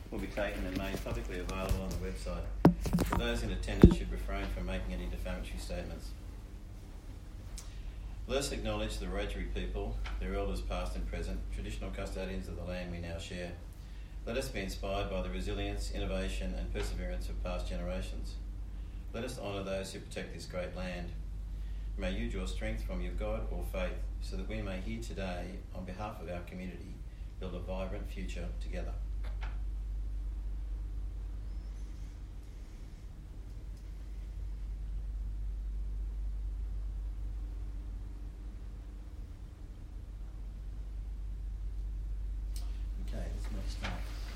will be taken and made publicly available on the website. For those in attendance should refrain from making any defamatory statements. Let us acknowledge the Wiradjuri people, their elders past and present, traditional custodians of the land we now share. Let us be inspired by the resilience, innovation and perseverance of past generations. Let us honour those who protect this great land. May you draw strength from your God or faith so that we may here today, on behalf of our community, build a vibrant future together. Okay, let's make a start.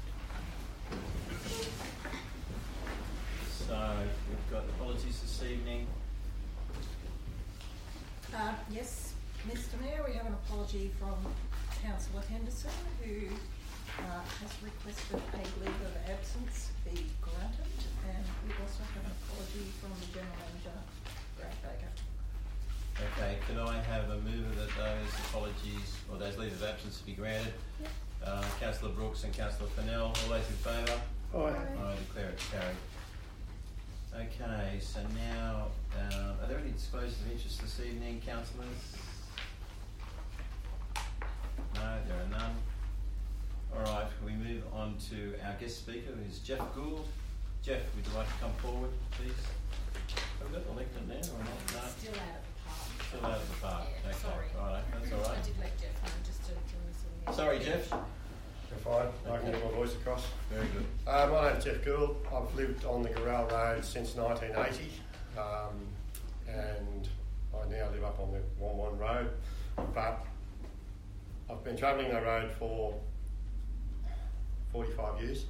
So, we've got apologies this evening. Yes, Mr Mayor, we have an apology from Councillor Henderson, who has requested a leave of absence be granted, and we also have an apology from the General Manager, Grant Baker. Okay, could I have a mover that those apologies or those leave of absence be granted? Yep. Councillor Brooks and Councillor Fennell, all those in favour? Aye. I declare it carried. Okay, so now, are there any disclosures of interest this evening, councillors? No, there are none. Alright, we move on to our guest speaker, who is Jeff Gould. Jeff, would you like to come forward, please? Have we got the lectern there or not? No? Still out of the park. Still out of the park. Yeah, okay, sorry. Right, that's alright. I did let Jeff know just to listen. Sorry, Jeff. You're fine. I can get my voice across. Very good. My name's Jeff Gould. I've lived on the Gorell Road since 1980, and I now live up on the Won Road. But I've been travelling the road for 45 years.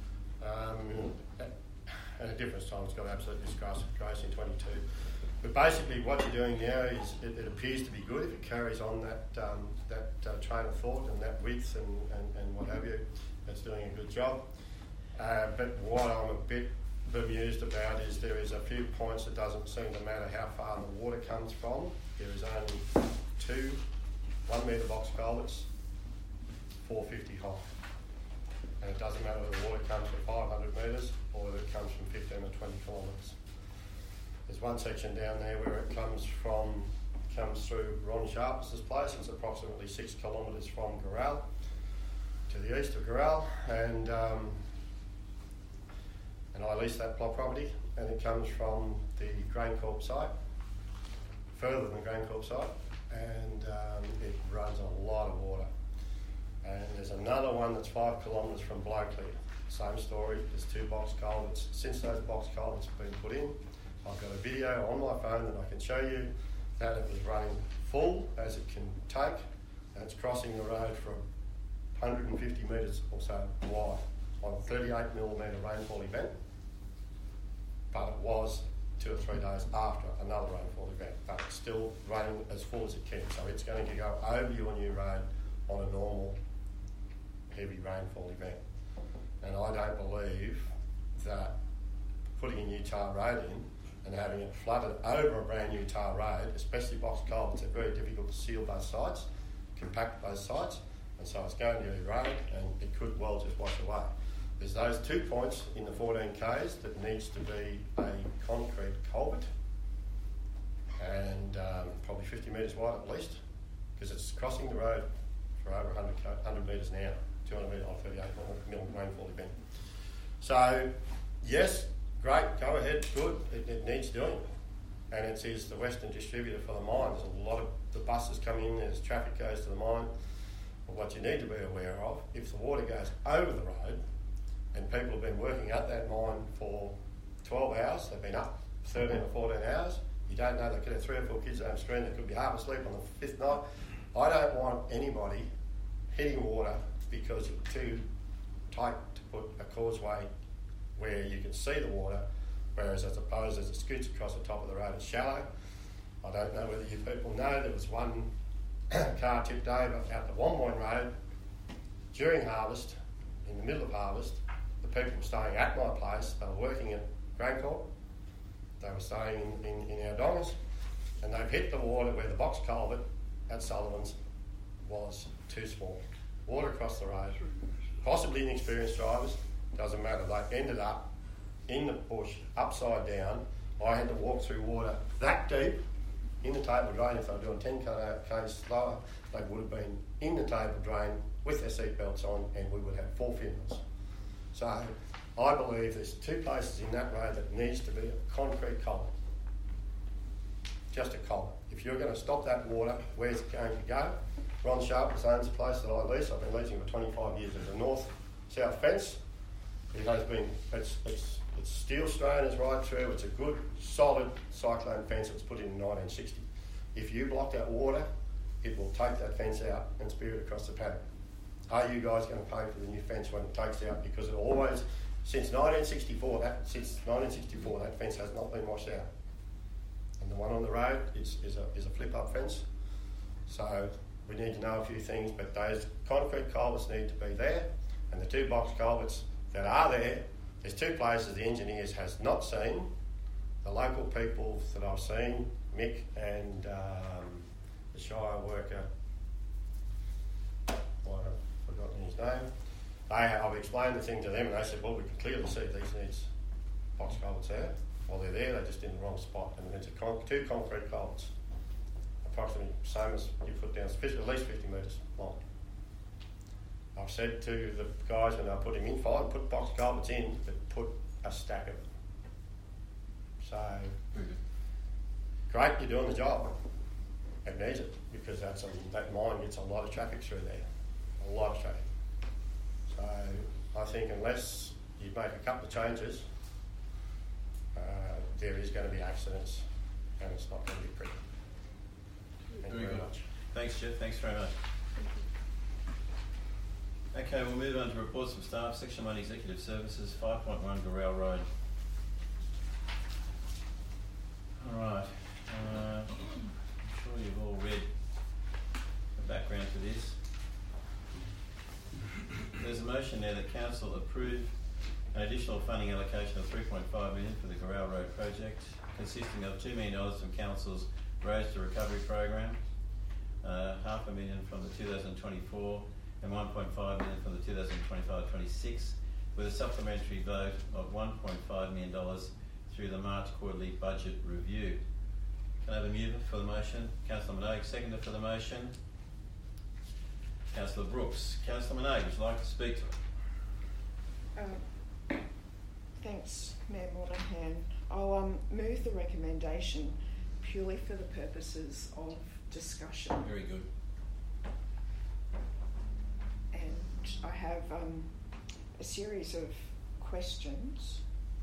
At different times, it's got absolute disgrace in 22. But basically, what you're doing now is it appears to be good if it carries on that train of thought and that width and what have you. It's doing a good job. But what I'm a bit bemused about is there is a few points that doesn't seem to matter how far the water comes from. There is only 2 1 metre box culverts, 450 high. And it doesn't matter whether the water comes from 500 metres or whether it comes from 15 or 20 kilometres. There's one section down there where it comes through Ron Sharp's place. It's approximately 6 kilometres from Gorell to the east of Gorell, and I lease that plot property, and it comes from the GrainCorp site, further than the GrainCorp site, and it runs a lot of water. And there's another one that's 5 kilometres from Blokely. Same story, there's 2 box culverts. Since those box culverts have been put in, I've got a video on my phone that I can show you that it was running full as it can take, and it's crossing the road for 150 metres or so wide on a 38mm rainfall event. But it was 2 or 3 days after another rainfall event, but it's still running as full as it can. So it's going to go over your new road on a normal heavy rainfall event. And I don't believe that putting a new tar road in and having it flooded over a brand new tar road, especially box culverts, are very difficult to seal both sides, compact both sides, and so it's going to erode and it could well just wash away. There's those 2 points in the 14 Ks that needs to be a concrete culvert, and probably 50 metres wide at least, because it's crossing the road for over 100 metres an hour, 200 metres on 38mm rainfall event. So, yes, great, go ahead, good, it needs doing. And it is the western distributor for the mine. There's a lot of the buses come in, there's traffic goes to the mine. But what you need to be aware of, if the water goes over the road, and people have been working at that mine for 12 hours, they've been up 13 or 14 hours, you don't know, they could have 3 or 4 kids home screen, they could be half asleep on the 5th night. I don't want anybody hitting water because it's too tight to put a causeway where you can see the water, whereas I suppose as it scoots across the top of the road it's shallow. I don't know whether you people know, there was one car tipped over out the Wombourne Road during harvest, in the middle of harvest. The people were staying at my place, they were working at GrainCorp, they were staying in our dongers, and they've hit the water where the box culvert at Sullivan's was too small. Water across the road, possibly inexperienced drivers doesn't matter. They ended up in the bush, upside down. I had to walk through water that deep in the table drain. If they were doing 10 k's slower, they would have been in the table drain with their seatbelts on, and we would have 4 funerals. So I believe there's 2 places in that road that needs to be a concrete culvert. Just a culvert. If you're going to stop that water, where's it going to go? Ron Sharp owns a place that I lease. I've been leasing for 25 years as a north-south fence. It has been, it's steel strainers right through. It's a good, solid cyclone fence that was put in 1960. If you block that water, it will take that fence out and spear it across the paddock. Are you guys going to pay for the new fence when it takes out? Because it always, since 1964, that fence has not been washed out. And the one on the road is a flip-up fence. So we need to know a few things, but those concrete culverts need to be there, and the 2 box culverts that are there, there's 2 places the engineers has not seen. The local people that I've seen, Mick and the Shire worker, I've forgotten his name. I've explained the thing to them, and they said, well, we can clearly see these needs box culverts there. While they're there, they're just in the wrong spot, and it's 2 concrete culverts, approximately the same as you put down, at least 50 metres long. I've said to the guys when I put him in, fine, put box culverts in, but put a stack of it. So, great, you're doing the job. It needs it, because that mine gets a lot of traffic through there, a lot of traffic. So I think unless you make a couple of changes, there is going to be accidents, and it's not going to be pretty. Thank you very much. Thanks, Jeff. Thanks very much. Okay, we'll move on to reports from staff. Section 1, Executive Services, 5.1 Gorell Road. All right. I'm sure you've all read the background to this. There's a motion there that Council approve an additional funding allocation of $3.5 million for the Gorell Road project, consisting of $2 million from Council's Roads to Recovery program, $500,000 from the 2024 and $1.5 million from the 2025-26, with a supplementary vote of $1.5 million through the March quarterly budget review. Can I have a mover for the motion? Councillor Minogue, seconder for the motion. Councillor Brooks. Councillor Minogue, would you like to speak to it? Thanks, Mayor Monahan. I'll move the recommendation purely for the purposes of discussion. Very good. And I have a series of questions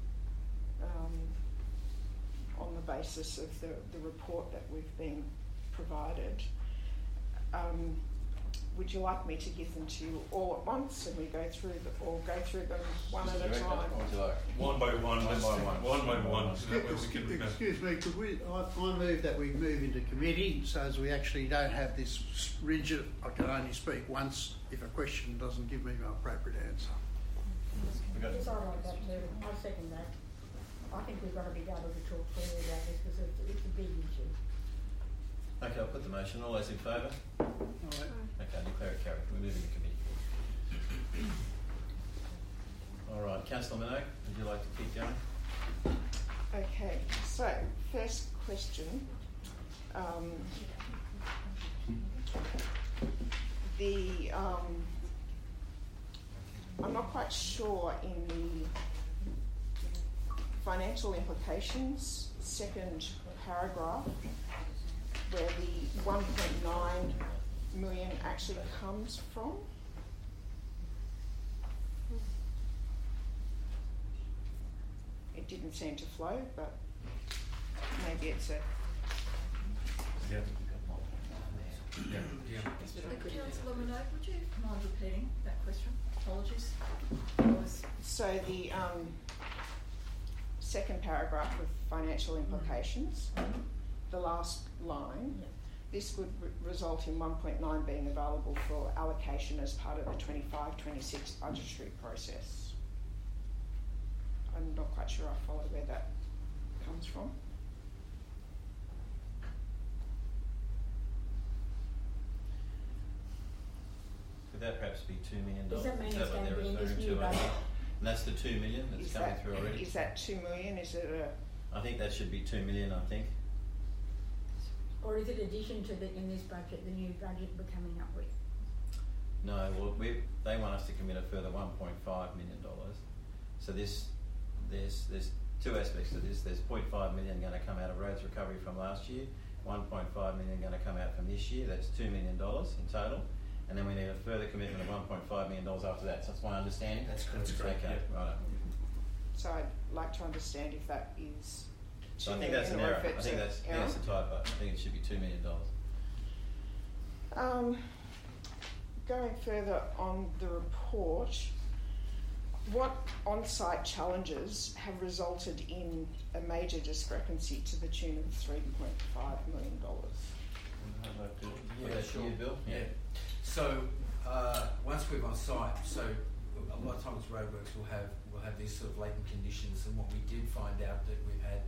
on the basis of the report that we've been provided. Would you like me to give them to you all at once, and we go through them one at a time? What would you like? One by one. One by one. So that way we can. Excuse me, could we? I move that we move into committee, so as we actually don't have this rigid. I can only speak once if a question doesn't give me an appropriate answer. It's all right, that too. I second that. I think we've got to be able to talk freely about this because it's a big issue. Okay, I'll put the motion. All those in favour? All right. Okay, declare it carried. We're moving to committee. All right, Councillor Minogue, would you like to keep going? Okay, so first question. I'm not quite sure in the financial implications, second paragraph, where the 1.9 million actually comes from. It didn't seem to flow, but maybe it's a... Yeah. Councillor Minogue, would you mind repeating that question? Apologies. So the second paragraph with financial implications, the last line, this would result in 1.9 being available for allocation as part of the 25-26 budgetary process. I'm not quite sure I follow where that comes from. Could that perhaps be $2 million? Does that mean Is it's what going to they're be in this referring new to? budget? And that's the 2 million that's coming through already. Is that 2 million? Is it a... I think that should be 2 million, I think. Or is it addition to in this budget, the new budget we're coming up with? No, well, they want us to commit a further $1.5 million. So there's two aspects to this. There's $0.5 million going to come out of roads recovery from last year, $1.5 million going to come out from this year. That's $2 million in total. And then we need a further commitment of $1.5 million after that. So that's my understanding. That's correct. Okay, Yeah. right. So I'd like to understand if that is... So I think that's an error. I think that's a typo. I think it should be $2 million. Going further on the report, what on-site challenges have resulted in a major discrepancy to the tune of $3.5 million? Yeah, sure. Bill? Yeah. So once we're on site, so a lot of times roadworks will have these sort of latent conditions, and what we did find out that we've had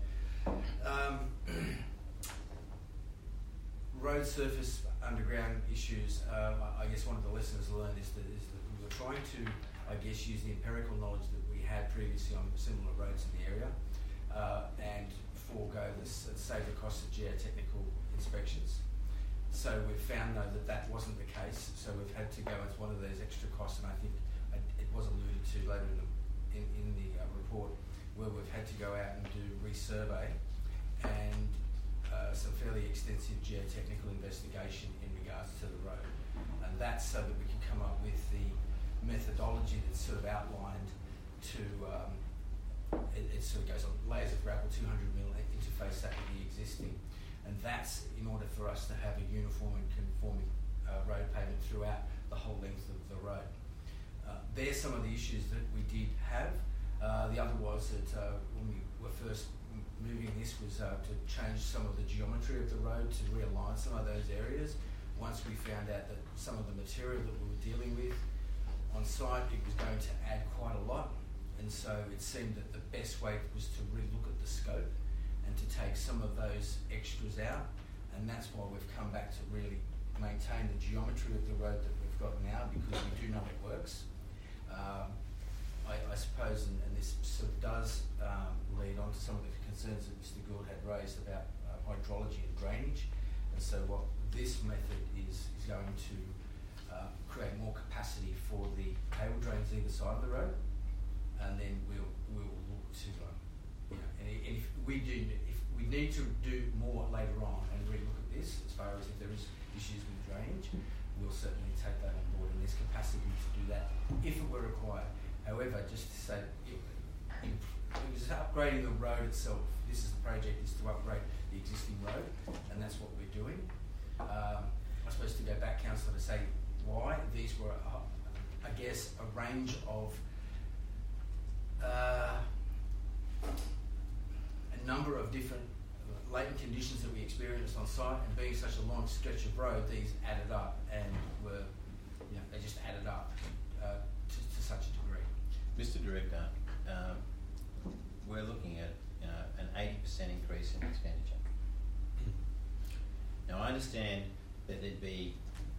road surface underground issues. I guess one of the lessons learned is that we were trying to, I guess, use the empirical knowledge that we had previously on similar roads in the area and forego save the cost of geotechnical inspections. So we've found though that wasn't the case. So we've had to go as one of those extra costs, and I think it was alluded to later in the report, where we've had to go out and do resurvey and some fairly extensive geotechnical investigation in regards to the road, and that's so that we can come up with the methodology that's sort of outlined to it sort of goes on layers of gravel, 200 mil, interface that with the existing, and that's in order for us to have a uniform and conforming road pavement throughout the whole length of the road. There's some of the issues that we did have. The other was that when we were first moving this was to change some of the geometry of the road, to realign some of those areas. Once we found out that some of the material that we were dealing with on site, it was going to add quite a lot, and so it seemed that the best way was to really look at the scope and to take some of those extras out, and that's why we've come back to really maintain the geometry of the road that we've got now, because we do know it works. I suppose, and this sort of does lead on to some of the concerns that Mr. Gould had raised about hydrology and drainage, and so what this method is going to create more capacity for the cable drains either side of the road, and then we'll look to and if we need to do more later on and really look at this as far as if there is issues with drainage, we'll certainly take that on board, and there's capacity to do that if it were required. However, just to say, it was upgrading the road itself. This is the project, is to upgrade the existing road, and that's what we're doing. I suppose to go back, Councillor, to say why these were, I guess, a range of a number of different latent conditions that we experienced on site, and being such a long stretch of road, these added up and were, they just added up to such a degree. Mr. Director, we're looking at an 80% increase in expenditure. Now I understand that there'd be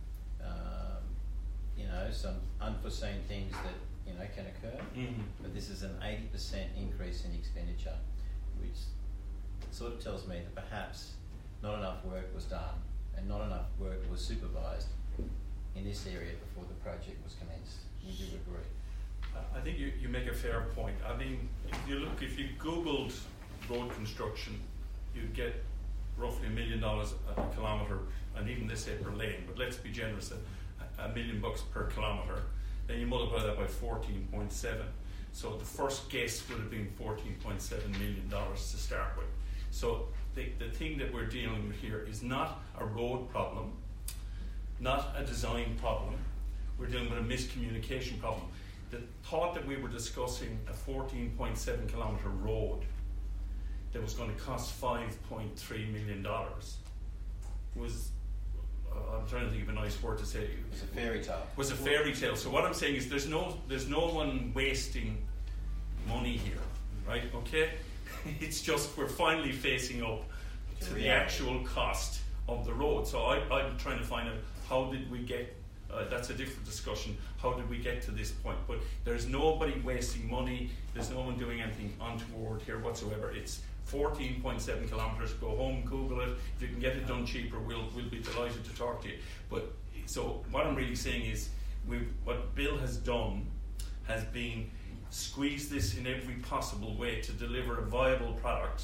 some unforeseen things that can occur, but this is an 80% increase in expenditure, which sort of tells me that perhaps not enough work was done and not enough work was supervised in this area before the project was commenced. Would you agree? I think you make a fair point. I mean, if you Googled road construction, you'd get roughly $1 million a kilometre, and even this per lane, but let's be generous, $1 million per kilometre. Then you multiply that by 14.7. So the first guess would have been $14.7 million to start with. So the thing that we're dealing with here is not a road problem, not a design problem. We're dealing with a miscommunication problem. The thought that we were discussing a 14.7 kilometre road that was going to cost $5.3 million was, I'm trying to think of a nice word to say. It was a fairy tale. Was a fairy tale. So what I'm saying is there's no one wasting money here, right? Okay? It's just we're finally facing up to the actual cost of the road. So I'm trying to find out how did we get That's a different discussion. How did we get to this point? But there's nobody wasting money. There's no one doing anything untoward here whatsoever. It's 14.7 kilometres. Go home, Google it. If you can get it done cheaper, we'll be delighted to talk to you. But so what I'm really saying is, what Bill has done has been squeeze this in every possible way to deliver a viable product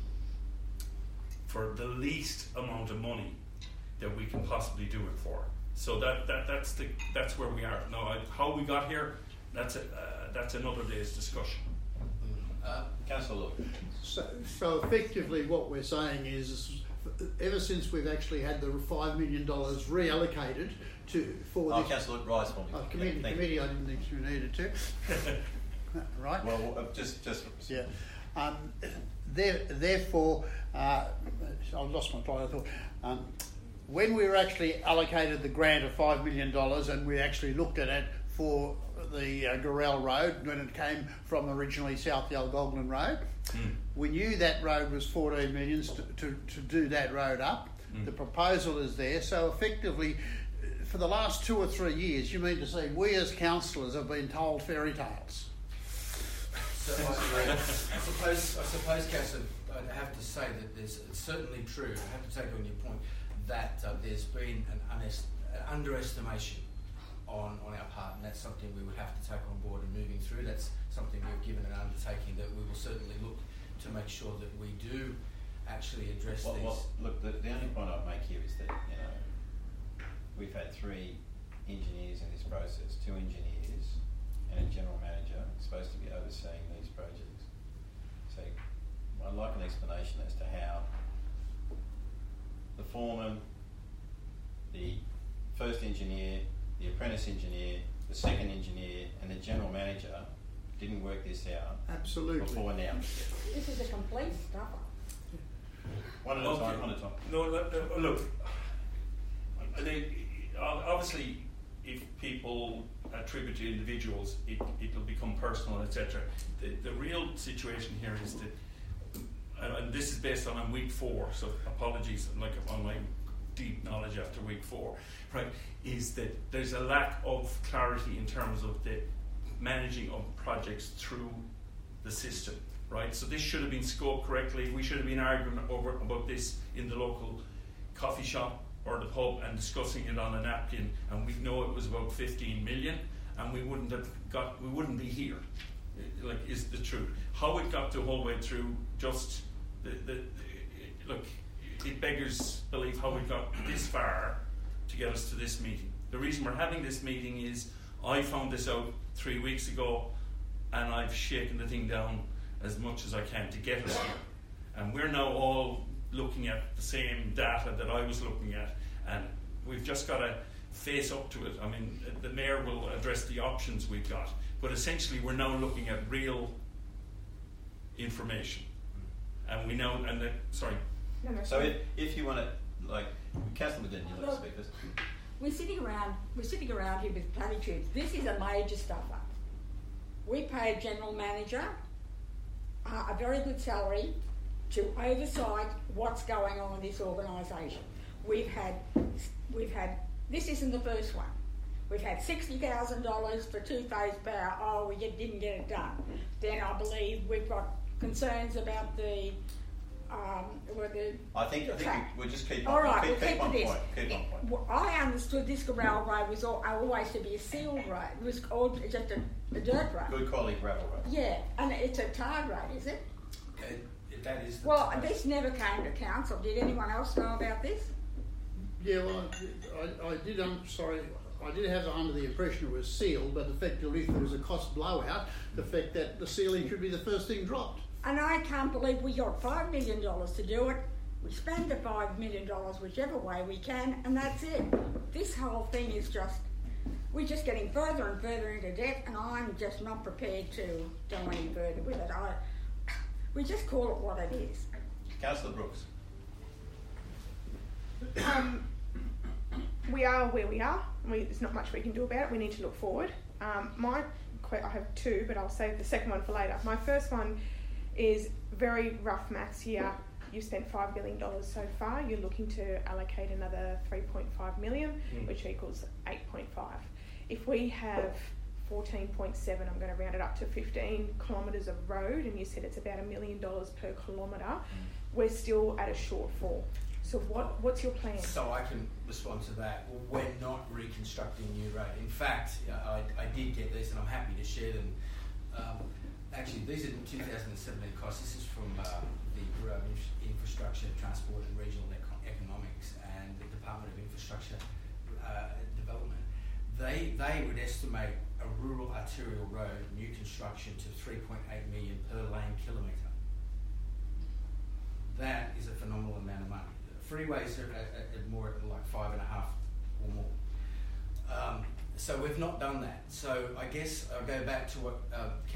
for the least amount of money that we can possibly do it for. So that's where we are now. How we got here, that's another day's discussion. Councillor Look. So effectively, what we're saying is, ever since we've actually had the $5 million reallocated for this Councillor Look, rise for me. Committee, I didn't think you needed to. Right. Well, just yeah. Therefore, I lost my thought. I thought. When we were actually allocated the grant of $5 million and we actually looked at it for the Gorell Road, when it came from originally South Yalgoglin Road, we knew that road was 14 million to do that road up. The proposal is there. So effectively, for the last 2 or 3 years, you mean to say we as councillors have been told fairy tales? So I suppose, Councillor, I have to say that it's certainly true. I have to take on your point that there's been an underestimation on our part, and that's something we would have to take on board and moving through. That's something we've given an undertaking that we will certainly look to make sure that we do actually address these. Well, look, the only point I'd make here is that, we've had 3 engineers in this process, 2 engineers and a general manager supposed to be overseeing these projects. So I'd like an explanation as to how the foreman, the first engineer, the apprentice engineer, the second engineer and the general manager didn't work this out. Absolutely. Before now. This is a complete stuffer. One at a time. No, look, obviously if people attribute to individuals, it'll become personal, etc. The real situation here is that, and this is based on week 4, so apologies on my deep knowledge after week 4, right, is that there's a lack of clarity in terms of the managing of projects through the system, right? So this should have been scoped correctly. We should have been arguing about this in the local coffee shop or the pub and discussing it on a napkin, and we know it was about 15 million, and we wouldn't be here. Is the truth. How it got the whole way through, just look, it beggars belief how we got this far to get us to this meeting. The reason we're having this meeting is I found this out 3 weeks ago, and I've shaken the thing down as much as I can to get us here. And we're now all looking at the same data that I was looking at, and we've just got to face up to it. I mean, the Mayor will address the options we've got, but essentially we're now looking at real information. And we know, sorry. No, so if you want to, Councillor Medin, you want to speak this? We're sitting around here with platitudes. This is a major stuffer. We pay a general manager a very good salary to oversight what's going on in this organisation. We've had. This isn't the first one. We've had $60,000 for 2-phase power. Oh, we didn't get it done. Then I believe we've got concerns about the. I think we'll just keep on. All right, keep on this. point. Keep on point. I understood this Gorell Road was always to be a sealed road. It was just a dirt road. Good quality gravel road. Yeah, and it's a tarred road, is it? That is. This never came to council. Did anyone else know about this? Yeah, well, I did. I did have under the impression it was sealed, but effectively, if there was a cost blowout, the fact that the ceiling should be the first thing dropped. And I can't believe we got $5 million to do it. We spend the $5 million whichever way we can, and that's it. This whole thing is we're just getting further and further into debt, and I'm just not prepared to go any further with it. We just call it what it is. Councillor Brooks. We are where we are. There's not much we can do about it. We need to look forward. I have 2, but I'll save the second one for later. My first one is very rough maths here. you've spent $5 million so far. You're looking to allocate another 3.5 million, which equals 8.5. If we have 14.7, I'm going to round it up to 15 kilometres of road, and you said it's about $1 million per kilometre, we're still at a shortfall. So what's your plan? So I can respond to that. Well, we're not reconstructing new road. In fact, I did get these, and I'm happy to share them. Actually, these are the 2017 costs. This is from the Bureau of Infrastructure, Transport and Regional Economics and the Department of Infrastructure Development. They would estimate a rural arterial road new construction to 3.8 million per lane kilometre. That is a phenomenal amount of money. Freeways are at more like 5.5 or more. So we've not done that. So I guess I'll go back to what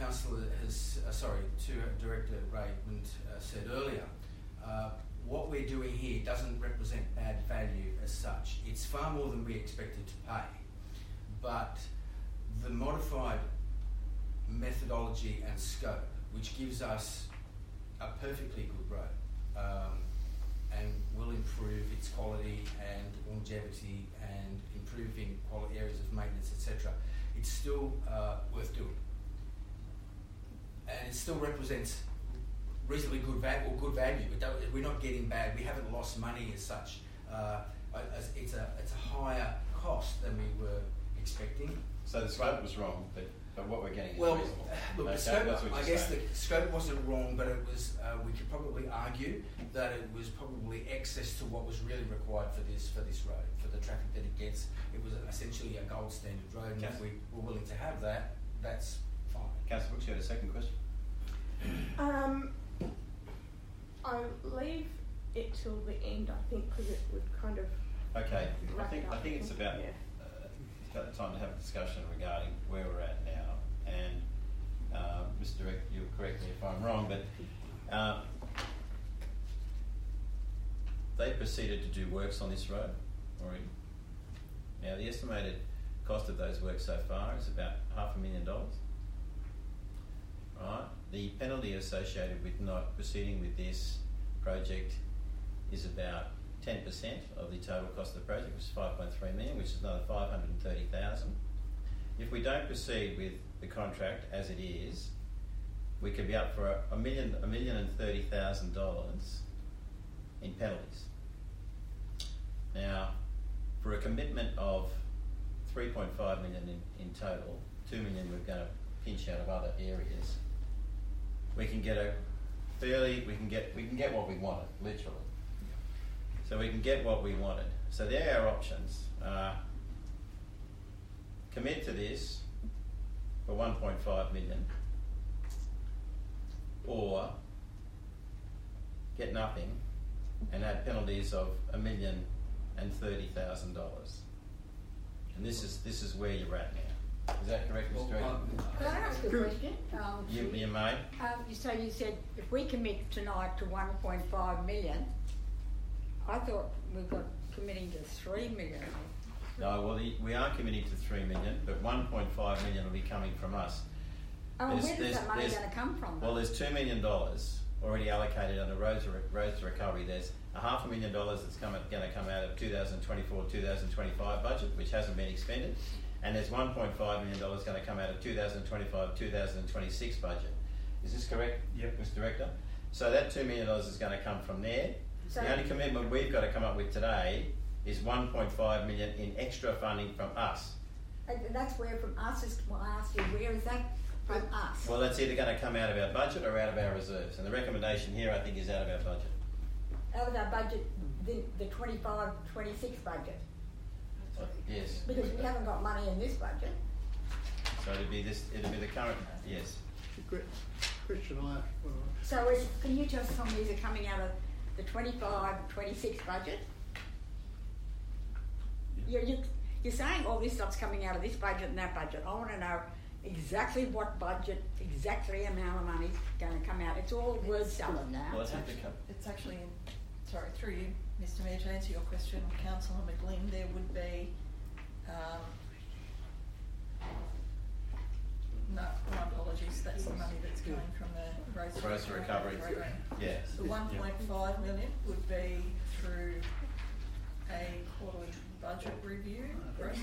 Director Raymond said earlier. What we're doing here doesn't represent bad value as such. It's far more than we expected to pay. But the modified methodology and scope, which gives us a perfectly good road, and will improve its quality and longevity and improving quality areas of maintenance, etc., it's still worth doing. And it still represents reasonably good value. We're not getting bad. We haven't lost money as such. It's a higher cost than we were expecting. So the scope was wrong, but what we're getting is well, reasonable. look, Okay, the scope, that's what I you're guess saying. the scope wasn't wrong, but it was. We could probably argue that it was probably excess to what was really required for this road, for the traffic that it gets. It was essentially a gold standard road, and if we were willing to have that, that's fine. Councillor Brooks, you had a second question? I'll leave it till the end, I think, because it would kind of. Okay, I wrap it think up. it's about Yeah. it's about the time to have a discussion regarding where we're at now. And Mr. Director, you'll correct me if I'm wrong, but they proceeded to do works on this road already. Now the estimated cost of those works so far is about $500,000. Right. The penalty associated with not proceeding with this project is about 10% of the total cost of the project, which is $5.3 million, which is another $530,000. If we don't proceed with the contract as it is, we could be up for $1,030,000 in penalties. Now, for a commitment of $3.5 million in total, $2 million we're going to pinch out of other areas. We can get we can get what we wanted, literally. So we can get what we wanted. So there are our options. Commit to this for $1.5 million, or get nothing and add penalties of $1,030,000. And this is where you're at now. Is that correct, Mr. Director? Could I ask a question? You may. So you said if we commit tonight to 1.5 million, I thought we were committing to 3 million. No, well, we are committing to 3 million, but 1.5 million will be coming from us. Where is that money going to come from? Well, there's $2 million already allocated under Roads to Recovery. There's $500,000 that's going to come out of 2024-2025 budget, which hasn't been expended. And there's $1.5 million going to come out of 2025-2026 budget. Is this correct, Yep. Mr. Director? So that $2 million is going to come from there. So the only commitment we've got to come up with today is $1.5 million in extra funding from us. And that's where from us is, well, I asked you, where is that from us? Well, that's either going to come out of our budget or out of our reserves. And the recommendation here, I think, is out of our budget. Out of our budget, the 25-26 budget. Yes. Because we haven't got money in this budget. So it'll be the current, yes. Christian, So can you just tell me, is it coming out of the 25-26 budget? You're saying all this stuff's coming out of this budget and that budget. I want to know exactly what budget, exactly amount of money's going to come out. It's all word salad now. Well, It's actually, through you, Mr. Mayor, to answer your question, Councillor McGlynn, there would be, no, my apologies, that's the money that's coming from the Roads Roads to Recovery. program. Yeah. The 1.5 million would be through a quarterly budget review process.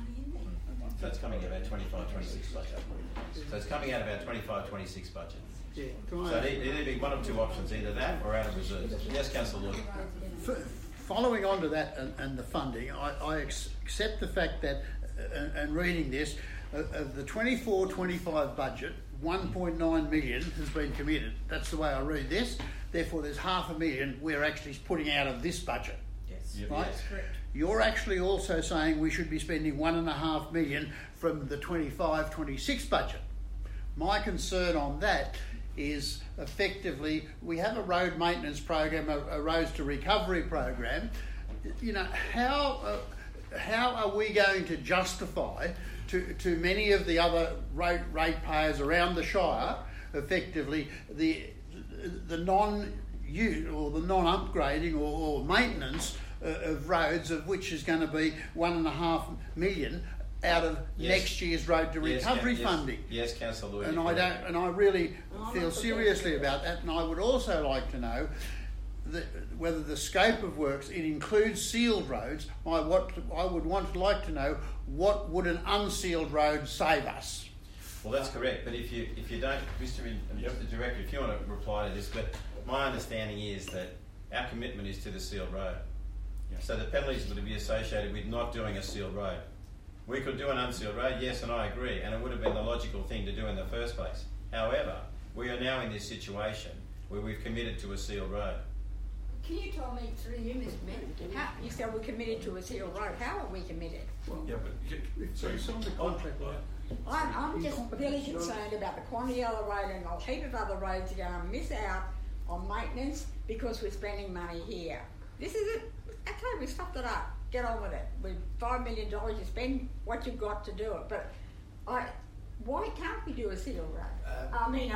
So it's coming out of our 25-26 budget. So it's coming out of our 25-26 budget. Yeah. So it'd either be one of two options, either that or out of reserves. Yes, Councillor Lloyd. Following on to that and the funding, I accept the fact that, and reading this, of the 24-25 budget, 1.9 million has been committed. That's the way I read this. Therefore, there's $500,000 we're actually putting out of this budget. Yes, Yep. Right? that's correct. You're actually also saying we should be spending $1.5 million from the 25-26 budget. My concern on that is effectively we have a road maintenance program, a roads to recovery program. You know, how are we going to justify to many of the other ratepayers around the Shire effectively the non-use or the non-upgrading or maintenance of roads, of which is going to be $1.5 million out of next year's road to recovery funding. Yes, Councillor Lloyd. And I really feel seriously about that. And I would also like to know whether the scope of works, it includes sealed roads. I would like to know, what would an unsealed road save us? Well, that's correct. But if you don't, Mr. Director, if you want to reply to this, but my understanding is that our commitment is to the sealed road. Yeah. So the penalties would be associated with not doing a sealed road. We could do an unsealed road, yes, and I agree, and it would have been the logical thing to do in the first place. However, we are now in this situation where we've committed to a sealed road. Can you tell me, through you, Mr. Mayor, how you said we're committed to a sealed road? How are we committed? Yeah, but sorry. It's on the contract. I'm just really concerned about the quantity of the road, and a heap of other roads are going to miss out on maintenance because we're spending money here. This is it. Okay, we stuffed it up. Get on with it. With $5 million, you spend what you've got to do it. But why can't we do a sealed road?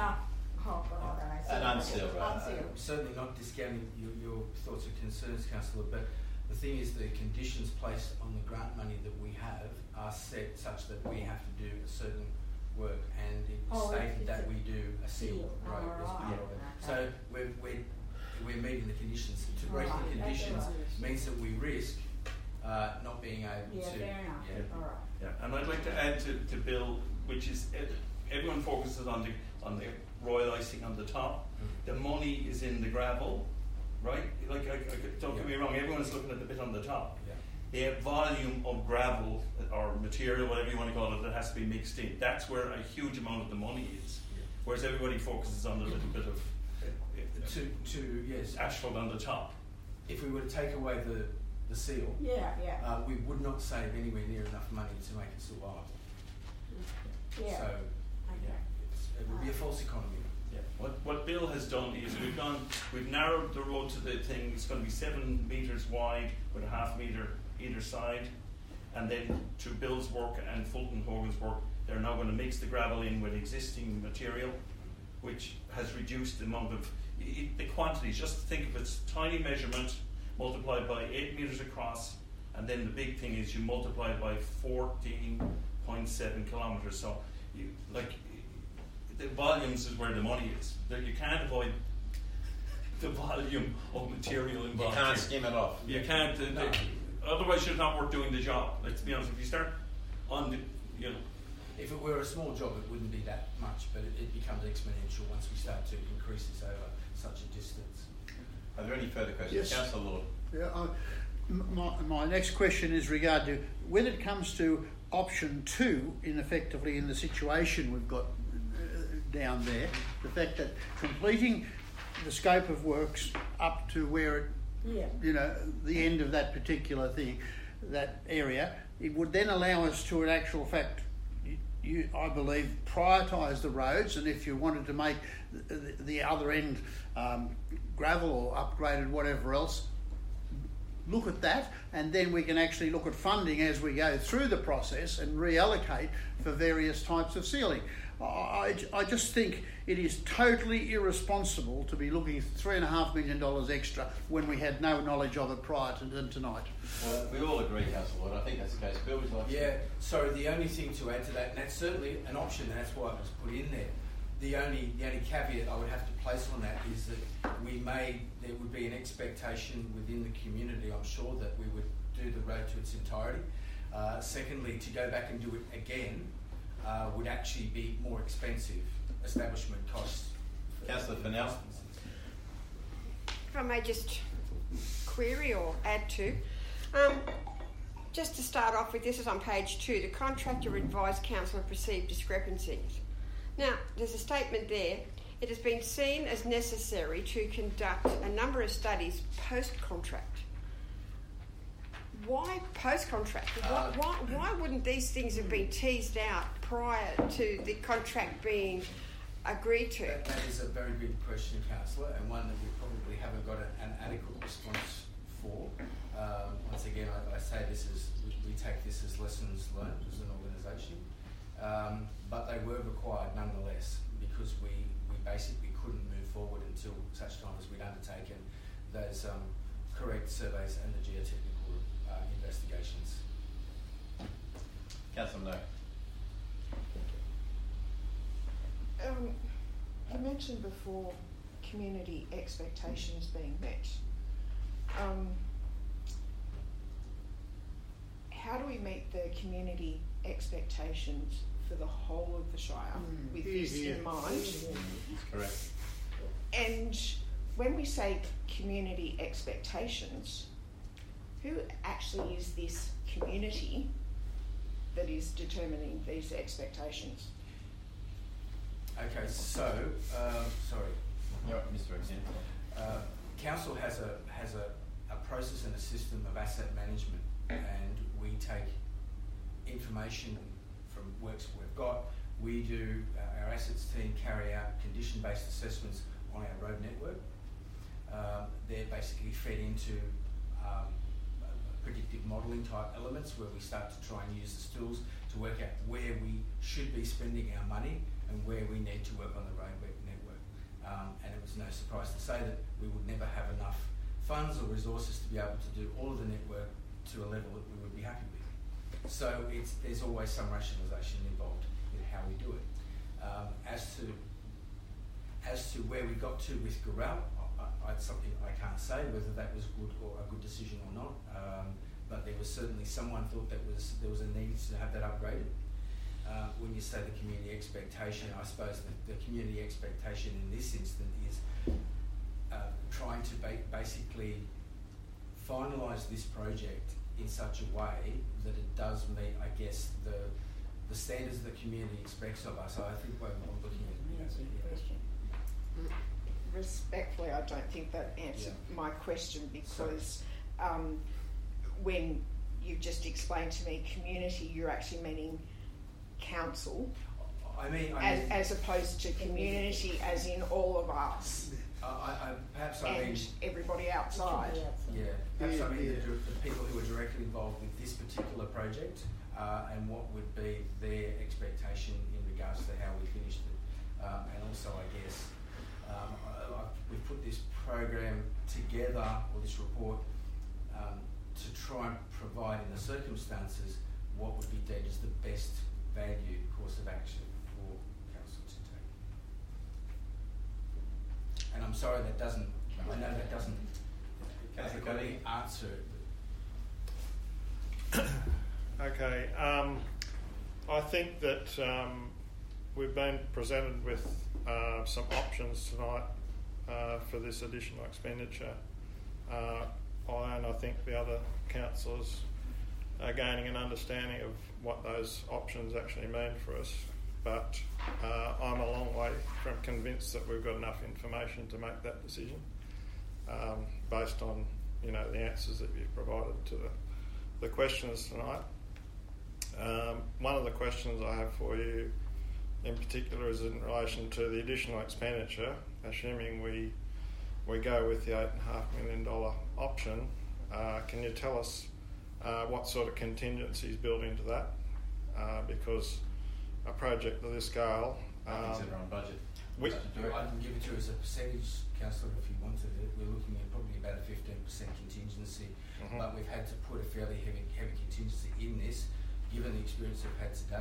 An unsealed road. Unsealed. Certainly not discounting your thoughts or concerns, Councillor, but the thing is the conditions placed on the grant money that we have are set such that we have to do a certain work, and it was stated that we do a sealed road as part of it. So we're meeting the conditions. To break the conditions means that we risk not being able to. Fair enough. Yeah. All right. Yeah, and I'd like to add to Bill, which is everyone focuses on the royal icing on the top. The money is in the gravel, right? Like, don't get me wrong, everyone's looking at the bit on the top. Yeah. The volume of gravel or material, whatever you want to call it, that has to be mixed in. That's where a huge amount of the money is. Yeah. Whereas everybody focuses on the little bit of yes, asphalt on the top. If we were to take away the seal, we would not save anywhere near enough money to make it survive. Yeah. So it would be a false economy. Yeah. What Bill has done is we've narrowed the road to the thing. It's going to be 7 metres wide with a half metre either side, and then to Bill's work and Fulton Hogan's work, they're now going to mix the gravel in with existing material, which has reduced the amount of the quantities. Just think of its tiny measurement multiplied by 8 metres across, and then the big thing is you multiply it by 14.7 kilometres. So the volumes is where the money is. You can't avoid the volume of material involved. You can't skim it off. You can't. Otherwise, it's not worth doing the job. Let's be honest. If you start on if it were a small job, it wouldn't be that much, but it becomes exponential once we start to increase this over such a distance. Are there any further questions? Yes. Councillor Lord. Yeah, my next question is regard to when it comes to option 2, effectively in the situation we've got down there, the fact that completing the scope of works up to where it, the end of that particular thing, that area, it would then allow us to, in actual fact, I believe, prioritise the roads, and if you wanted to make the other end gravel or upgraded whatever else, look at that, and then we can actually look at funding as we go through the process and reallocate for various types of sealing. I just think it is totally irresponsible to be looking at $3.5 million extra when we had no knowledge of it prior to tonight. Well, we all agree, Councillor Lloyd. I think that's the case. Bill, would you like to? Yeah, sorry, the only thing to add to that, and that's certainly an option, and that's why it was put in there. The only caveat I would have to place on that is that there would be an expectation within the community, I'm sure, that we would do the road to its entirety. Secondly, to go back and do it again would actually be more expensive establishment costs. Councillor Fennell. If I may just query or add to, just to start off with, this is on page 2, the contractor advised council of perceived discrepancies. Now, there's a statement there, it has been seen as necessary to conduct a number of studies post-contract. Why post-contract? Why wouldn't these things have been teased out prior to the contract being agreed to? That is a very good question, Councillor, and one that we probably haven't got an adequate response for. Once again, I say we take this as lessons learned as an organisation, but they were required nonetheless because we basically couldn't move forward until such time as we'd undertaken those correct surveys and the geotechnical investigations. Councillor Minogue. You mentioned before community expectations being met. How do we meet the community expectations for the whole of the Shire with this in mind? That's correct. And when we say community expectations, who actually is this community that is determining these expectations? Okay, so sorry. Yep, Mr. Example. Council has a process and a system of asset management, and we take information from works we've got. We do, our assets team carry out condition-based assessments on our road network. They're basically fed into predictive modelling type elements where we start to try and use the tools to work out where we should be spending our money and where we need to work on the road network. And it was no surprise to say that we would never have enough funds or resources to be able to do all of the network to a level that we would be happy with. So there's always some rationalisation involved in how we do it. As to where we got to with Gorell, it's something I can't say whether that was good or a good decision or not. But there was certainly someone thought that there was a need to have that upgraded. When you say the community expectation, I suppose the community expectation in this instance is trying to basically finalise this project in such a way that it does meet, I guess, the standards the community expects of us. So I think we're looking at Respectfully, I don't think that answered my question because when you've just explained to me community, you're actually meaning council. I mean as opposed to community, as in all of us. Perhaps I mean everybody outside. Yeah, perhaps I mean the people who are directly involved with this particular project and what would be their expectation in regards to how we finished it. And also, I guess, we've put this program together, or this report, to try and provide in the circumstances what would be deemed as the best value course of action for council to take. And I'm sorry I know that doesn't adequately answer it. Okay, I think that we've been presented with some options tonight for this additional expenditure. I think the other councillors are gaining an understanding of what those options actually mean for us, but I'm a long way from convinced that we've got enough information to make that decision based on the answers that you've provided to the questions tonight. One of the questions I have for you in particular is in relation to the additional expenditure, assuming we go with the $8.5 million option. Can you tell us what sort of contingencies built into that? Because a project of this scale... I think it's on budget. I can give it to you as a percentage, Councillor, if you wanted it. We're looking at probably about a 15% contingency, but we've had to put a fairly heavy contingency in this, given the experience we've had today,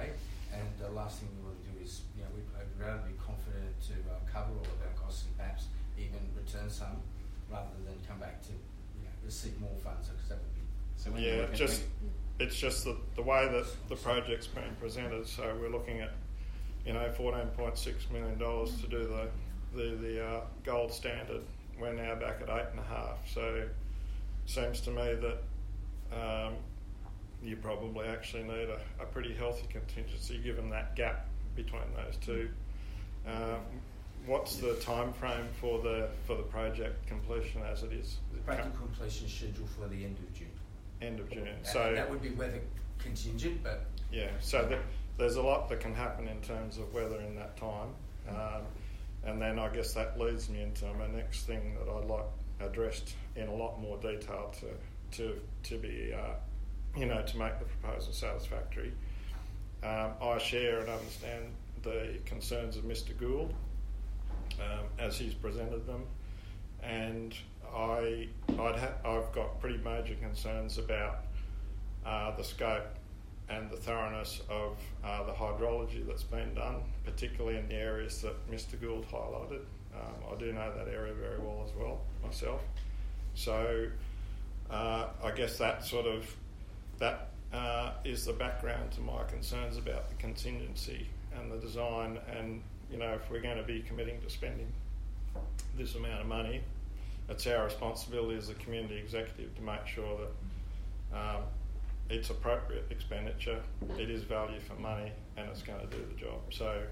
And the last thing we want to do is, I'd rather be confident to cover all of our costs and perhaps even return some, rather than come back to seek more funds, because that would be. So when it's just the way that the project's been presented. So we're looking at, $14.6 million to do the gold standard. We're now back at 8.5. So it seems to me that you probably actually need a pretty healthy contingency given that gap between those two. What's the time frame for the project completion as it is? The practical completion is scheduled for the end of June. End of June. And so that would be weather contingent, but there's a lot that can happen in terms of weather in that time, and then I guess that leads me into my next thing that I'd like addressed in a lot more detail to be to make the proposal satisfactory. I share and understand the concerns of Mr. Gould as he's presented them, and I've got pretty major concerns about the scope and the thoroughness of the hydrology that's been done, particularly in the areas that Mr. Gould highlighted. I do know that area very well as well myself. So I guess that is the background to my concerns about the contingency and the design. And if we're going to be committing to spending this amount of money, it's our responsibility as a community executive to make sure that it's appropriate expenditure, it is value for money, and it's going to do the job. So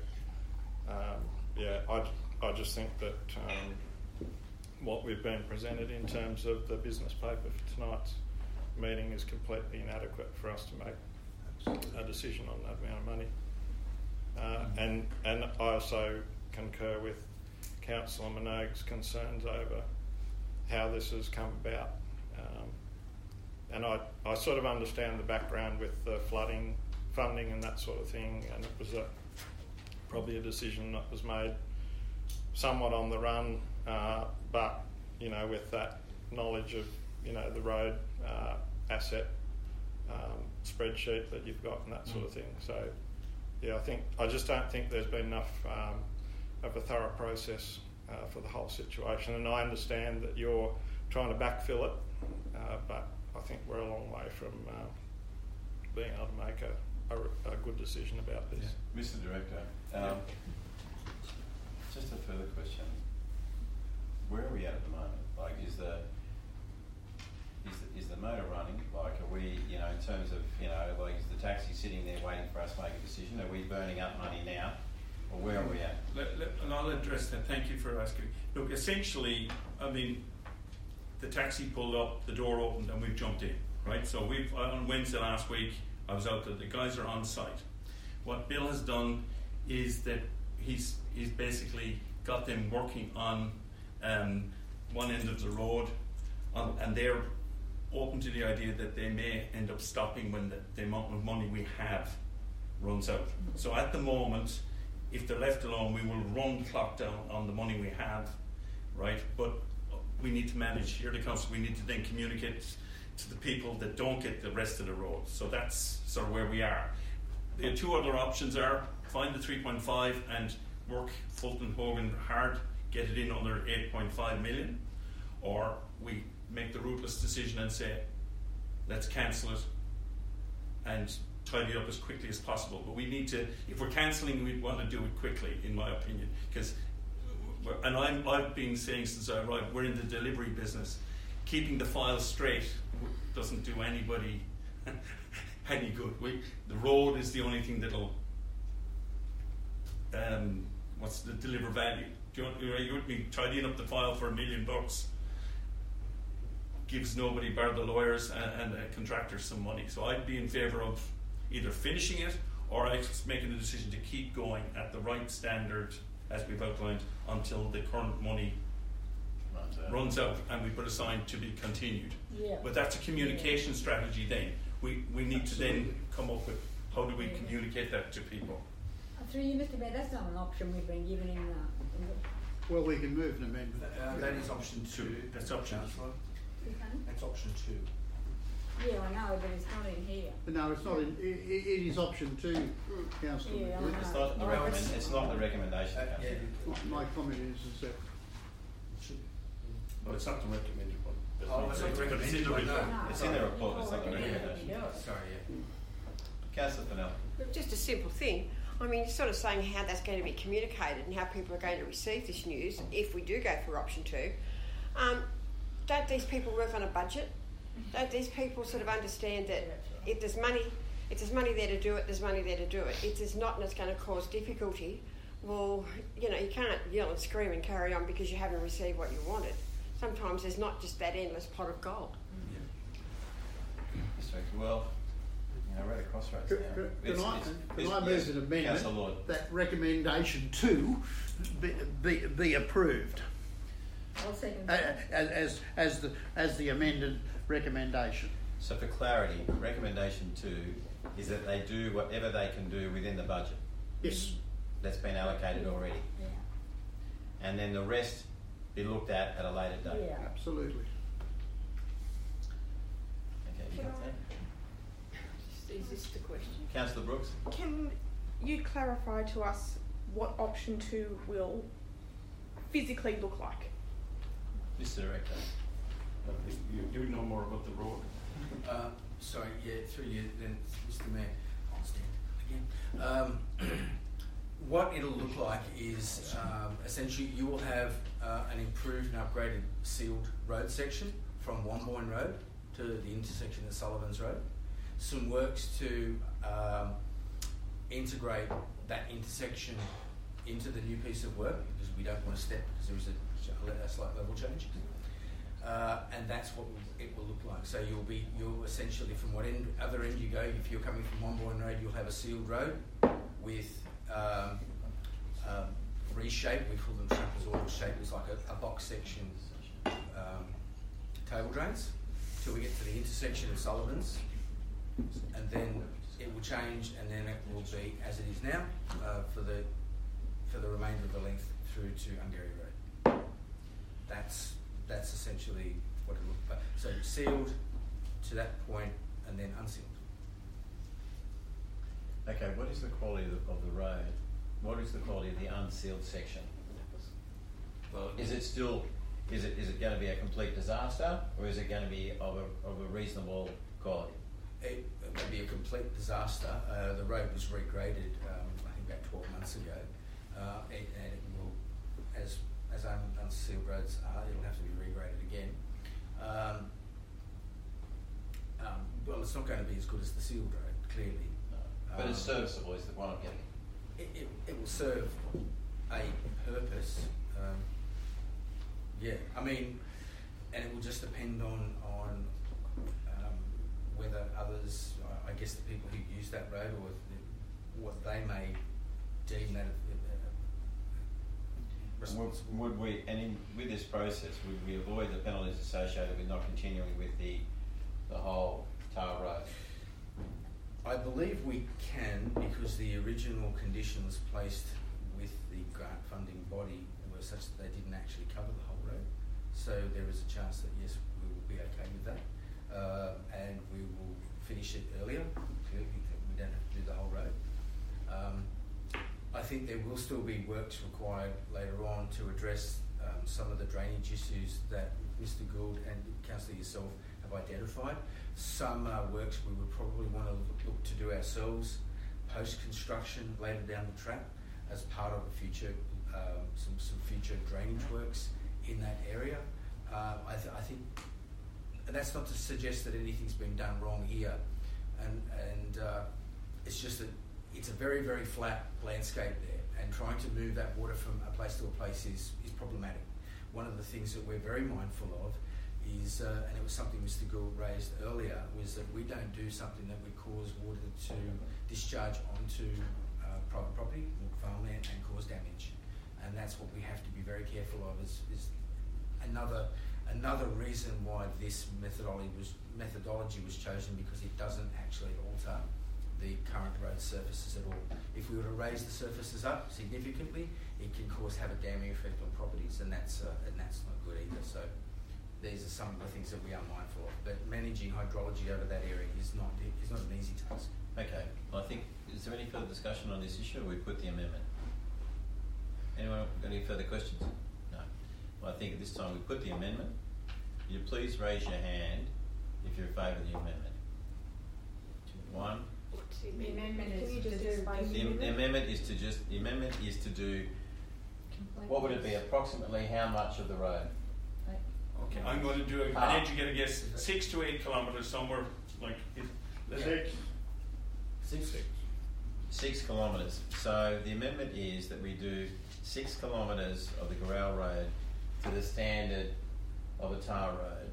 I just think that what we've been presented in terms of the business paper for tonight's meeting is completely inadequate for us to make a decision on that amount of money. And I also concur with Councillor Minogue's concerns over how this has come about. And I sort of understand the background with the flooding funding and that sort of thing, and it was probably a decision that was made somewhat on the run, but with that knowledge of the road asset spreadsheet that you've got and that sort of thing. So I just don't think there's been enough of a thorough process for the whole situation, and I understand that you're trying to backfill it, but I think we're a long way from being able to make a good decision about this. Yeah. Mr. Director, just a further question. Where are we at the moment? Like, is the motor running? Like, are we, in terms of, is the taxi sitting there waiting for us to make a decision? Are we burning up money now? Or where are we at? And I'll address that. Thank you for asking. Look, essentially, the taxi pulled up, the door opened, and we've jumped in, right? So on Wednesday last week, I was out there, the guys are on site. What Bill has done is that he's basically got them working on one end of the road, and they're open to the idea that they may end up stopping when the amount of money we have runs out. So at the moment, if they're left alone, we will run the clock down on the money we have, right? But we need to manage here the council. We need to then communicate to the people that don't get the rest of the road. So that's sort of where we are. The two other options are find the 3.5 and work Fulton Hogan hard, get it in under 8.5 million, or we make the ruthless decision and say, let's cancel it and tidy it up as quickly as possible. But we need to, if we're cancelling, we want to do it quickly, in my opinion, because, and I've been saying since I arrived, we're in the delivery business. Keeping the file straight doesn't do anybody any good. The road is the only thing that'll deliver value. Do you with me? Tidying up the file for $1 million gives nobody, bar the lawyers and contractors, some money. So I'd be in favour of either finishing it or making the decision to keep going at the right standard as we've outlined until the current money runs out and we put a sign to be continued. Yeah. But that's a communication strategy then. We need to then come up with how do we communicate that to people. Through you, Mr. Mayor, that's not an option we've been given in the... Well, we can move an amendment. That is option 2. That's option 2. That's option 2. Yeah, I know, but it's not in here. No, it's not in. It is option 2, Councillor. Yeah, I McGuinn. know. It's not the it's not the recommendation. Councillor. My comment is that Well, it's not the recommended one. Oh, it's not the But it's in the recommended one, report. no. It's in the report, it's not the recommendation. Sorry, yeah. Councillor Fennell. Look, just a simple thing. I mean, you're sort of saying how that's going to be communicated and how people are going to receive this news if we do go for option 2. Don't these people work on a budget? Don't these people sort of understand that if there's money there to do it, there's money there to do it. If there's not and it's going to cause difficulty, well, you know, you can't yell and scream and carry on because you haven't received what you wanted. Sometimes there's not just that endless pot of gold. Well, we're at a crossroads now. Can I move an amendment that recommendation 2 be approved I'll second that. as the amended recommendation? So for clarity, recommendation 2 is that they do whatever they can do within the budget. Yes. That's been allocated already. Yeah. And then the rest be looked at a later date. Yeah. Absolutely. Okay, you got that? Is this the question? Councillor Brooks? Can you clarify to us what option 2 will physically look like? Mr. Director. You know more about the road. Sorry, yeah, through you then, Mr. Mayor. I'll stand again. What it'll look like is essentially you will have an improved and upgraded sealed road section from Wombourne Road to the intersection of Sullivan's Road. Some works to integrate that intersection into the new piece of work because we don't want to step because there is a slight level change. And that's what it will look like. So you'll essentially, from other end you go, if you're coming from Wombourne Road, you'll have a sealed road with reshaped, we call them trapezoidal shape, it's like a box section table drains till we get to the intersection of Sullivan's, and then it will change, and then it will be as it is now for the remainder of the length through to Ungary Road. That's essentially what it looks like. So sealed to that point, and then unsealed. Okay, what is the quality of the road? What is the quality of the unsealed section? Well, is it going to be a complete disaster, or is it going to be of a reasonable quality? It may be a complete disaster. The road was regraded, I think about 12 months ago, and it will, as unsealed roads are, it'll have to be regraded again. Well, it's not going to be as good as the sealed road, clearly. But it's serviceable, is the one I'm getting. It will serve a purpose. I mean, and it will just depend on whether others, I guess the people who use that road, or what they may deem that responsible. Would we, with this process, would we avoid the penalties associated with not continuing with the whole Tower Road? I believe we can, because the original conditions placed with the grant funding body were such that they didn't actually cover the whole road. So there is a chance that yes, we will be okay with that, and we will finish it earlier. Clearly, we don't have to do the whole road. I think there will still be works required later on to address some of the drainage issues that Mr. Gould and Councillor yourself have identified. Some works we would probably want to look to do ourselves post-construction later down the track as part of a future, some future drainage works in that area. I think, and that's not to suggest that anything's been done wrong here, and it's just that it's a very, very flat landscape there, and trying to move that water from a place to a place is problematic. One of the things that we're very mindful of is, and it was something Mr. Gould raised earlier, was that we don't do something that would cause water to discharge onto private property or farmland and cause damage. And that's what we have to be very careful of, is another reason why this methodology was chosen, because it doesn't actually alter the current road surfaces at all. If we were to raise the surfaces up significantly, it can cause have a damning effect on properties, and that's not good either. So these are some of the things that we are mindful of. But managing hydrology over that area is not an easy task. Okay, well, I think, is there any further discussion on this issue, or we put the amendment? Anyone got any further questions? No. Well, I think at this time we put the amendment. Will you please raise your hand if you're in favour of the amendment? 1. The amendment is to do The amendment is to do, what would it be, approximately how much of the road? Okay, I'm going to do an educated guess, 6 to 8 kilometres, somewhere like it. 6 kilometres. So the amendment is that we do 6 kilometres of the Gorell Road to the standard of a tar road,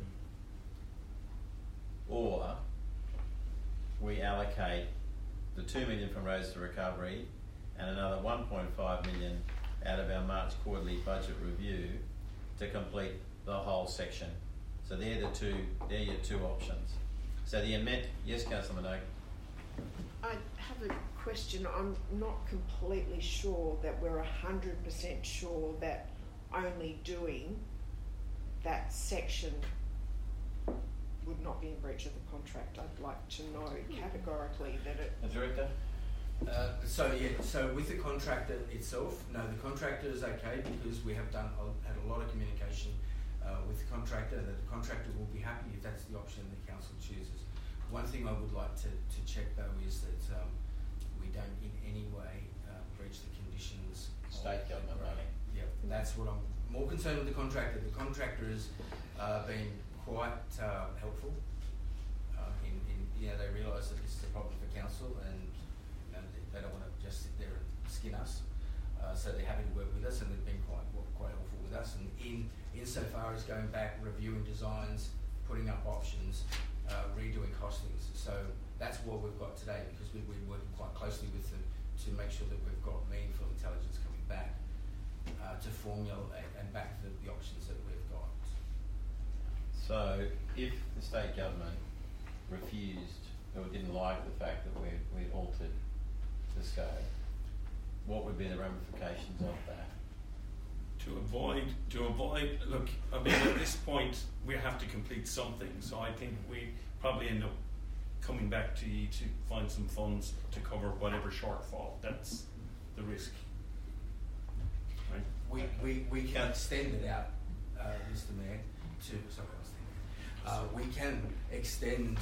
or we allocate the 2 million from Roads to Recovery and another 1.5 million out of our March quarterly budget review to complete the whole section. So they're your two options. So the amendment, yes, Councillor Minogue. I have a question. I'm not completely sure that we're 100% sure that only doing that section would not be in breach of the contract. I'd like to know categorically that it... The Director? So with the contractor itself, no, the contractor is okay because we have had a lot of communication with the contractor, that the contractor will be happy if that's the option the council chooses. One thing I would like to check though is that we don't in any way breach the conditions. State government money. Yeah, that's what I'm more concerned with the contractor. The contractor has been quite helpful. They realise that this is a problem for council, and they don't want to just sit there and skin us. So they're happy to work with us, and they've been quite helpful with us. And insofar as going back, reviewing designs, putting up options, redoing costings. So that's what we've got today, because we're working quite closely with them to make sure that we've got meaningful intelligence coming back to formulate and back the options that we've got. So if the state government refused or didn't like the fact that we'd altered the scope, what would be the ramifications of that? To avoid, look, I mean, at this point, we have to complete something, so I think we probably end up coming back to you to find some funds to cover whatever shortfall. That's the risk. Right? We can extend it out, Mr. Mayor, we can extend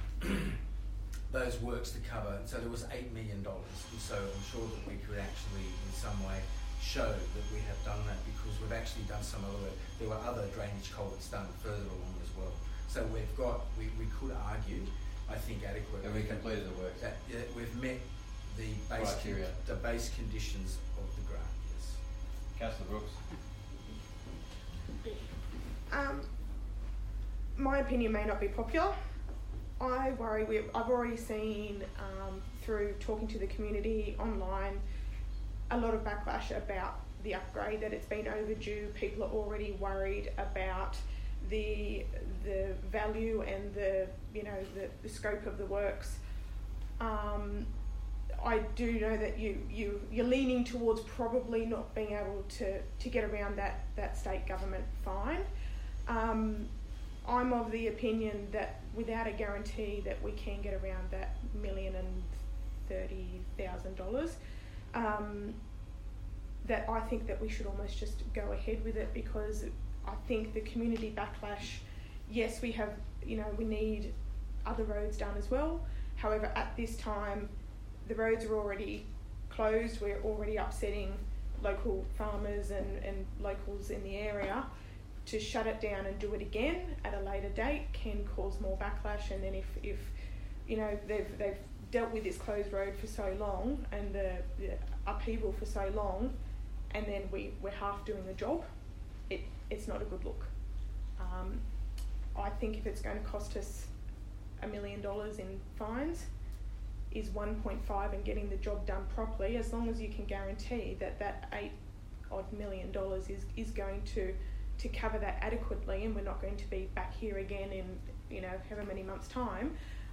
those works to cover. So there was $8 million, and so I'm sure that we could actually, in some way, show that we have done that, because we've actually done some other work. There were other drainage culverts done further along as well. So we could argue, I think, adequately. Have we completed the work? That we've met the base conditions of the grant. Yes. Councillor Brooks. My opinion may not be popular. I worry. I've already seen through talking to the community online a lot of backlash about the upgrade, that it's been overdue. People are already worried about the value and the scope of the works. I do know that you're leaning towards probably not being able to get around that state government fine. I'm of the opinion that without a guarantee that we can get around that $1,030,000, that I think that we should almost just go ahead with it, because I think the community backlash, yes, we have, we need other roads done as well. However, at this time, the roads are already closed. We're already upsetting local farmers and locals in the area. To shut it down and do it again at a later date can cause more backlash. And then if they've dealt with this closed road for so long and the upheaval for so long, and then we're half doing the job, it's not a good look. I think if it's going to cost us $1 million in fines, is 1.5 and getting the job done properly, as long as you can guarantee that $8 odd million is going to cover that adequately, and we're not going to be back here again in however many months' time.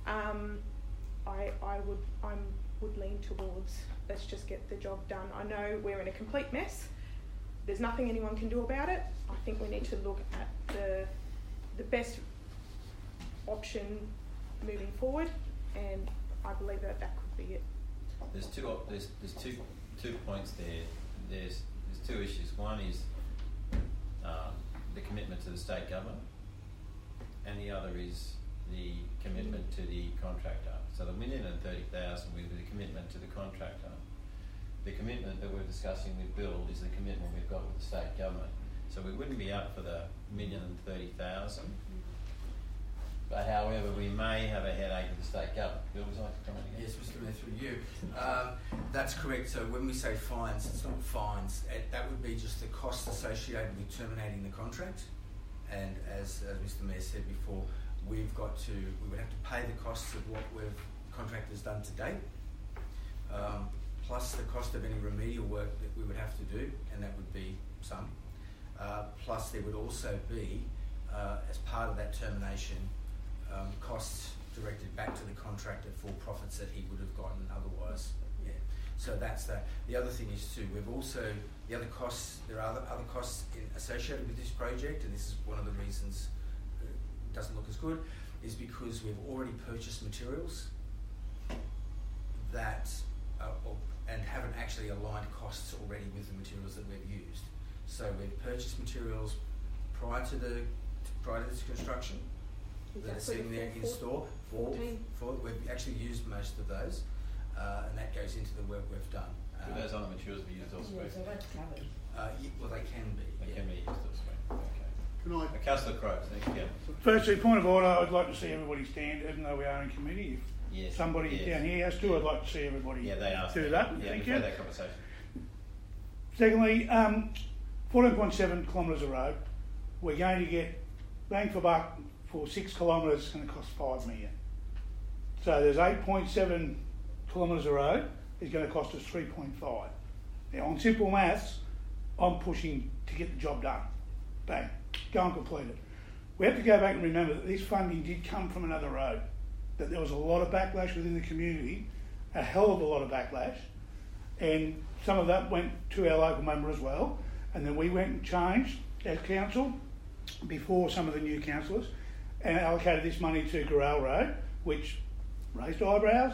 I would lean towards, let's just get the job done. I know we're in a complete mess. There's nothing anyone can do about it. I think we need to look at the best option moving forward, and I believe that could be it. There's two points there. There's two issues. One is the commitment to the state government, and the other is the commitment to the contractor. So the $1,030,000 will be the commitment to the contractor. The commitment that we're discussing with Bill is the commitment we've got with the state government. So we wouldn't be up for the $1,030,000. But however, we may have a headache with the state government. Bill, would you like to comment again? Yes, Mr. Mayor, through you. That's correct. So when we say fines, it's not fines. That would be just the cost associated with terminating the contract. And as Mr. Mayor said before, we would have to pay the costs of what contractors done to date, plus the cost of any remedial work that we would have to do, and that would be some. Plus there would also be, as part of that termination, costs directed back to the contractor for profits that he would have gotten otherwise. Yeah. So that's that. The other thing is too, we've also, the other costs, there are other costs associated with this project, and this is one of the reasons it doesn't look as good, is because we've already purchased materials that and haven't actually aligned costs already with the materials that we've used. So we've purchased materials prior to this construction that are sitting there in store. We've actually used most of those, and that goes into the work we've done. So those other materials we used elsewhere? Yeah, so that's covered. Well, they can be. They can be used elsewhere. Okay. Can I? Councillor Crowe, thank you. Firstly, point of order, I'd like to see everybody stand, even though we are in committee. Yes. If somebody down here has to, I'd like to see everybody they asked do that. Yeah, Thank we've you. had that conversation. Secondly, 14.7 kilometres of road. We're going to get bang for buck for 6 kilometres. It's going to cost $5 million. So there's 8.7 kilometres of road. It's going to cost us 3.5. Now, on simple maths, I'm pushing to get the job done. Bang, go and complete it. We have to go back and remember that this funding did come from another road, that there was a lot of backlash within the community, a hell of a lot of backlash, and some of that went to our local member as well, and then we went and changed as council before some of the new councillors and allocated this money to Gorell Road, which raised eyebrows,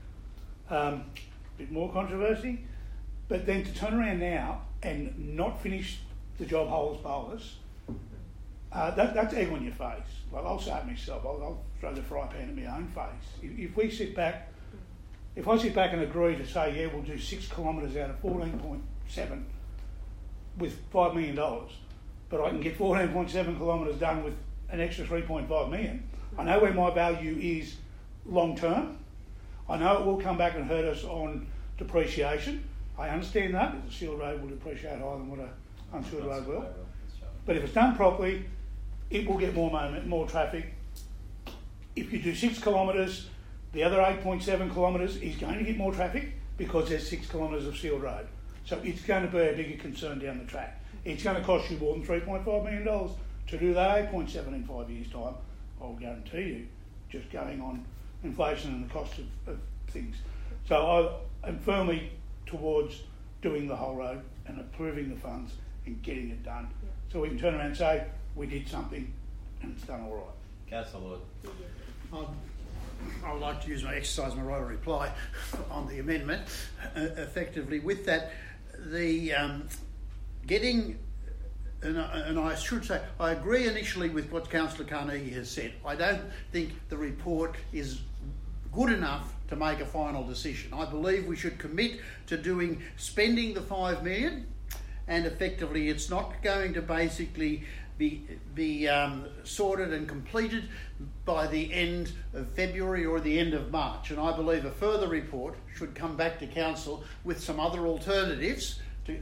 a bit more controversy, but then to turn around now and not finish the job whole as bolus, that's egg on your face. Well, I'll say it myself. I'll throw the fry pan in my own face. If I sit back and agree to say, yeah, we'll do 6 kilometres out of 14.7 with $5 million, but I can get 14.7 kilometres done with an extra 3.5 million, I know where my value is long term. I know it will come back and hurt us on depreciation. I understand that. A sealed road will depreciate higher than what an unsealed road will. But if it's done properly, it will get more moment, more traffic. If you do 6 kilometres, the other 8.7 kilometres is going to get more traffic because there's 6 kilometres of sealed road. So it's going to be a bigger concern down the track. It's going to cost you more than $3.5 million to do that 8.7 in 5 years' time. I'll guarantee you, just going on inflation and the cost of things. So I'm firmly towards doing the whole road and approving the funds and getting it done. Yeah. So we can turn around and say, we did something and it's done all right. Councillor Lord. I would like to exercise my right of reply on the amendment. Effectively, with that, the getting, and I should say, I agree initially with what Councillor Carnegie has said. I don't think the report is good enough to make a final decision. I believe we should commit to spending the $5 million, and effectively, it's not going to basically be sorted and completed by the end of February or the end of March. And I believe a further report should come back to Council with some other alternatives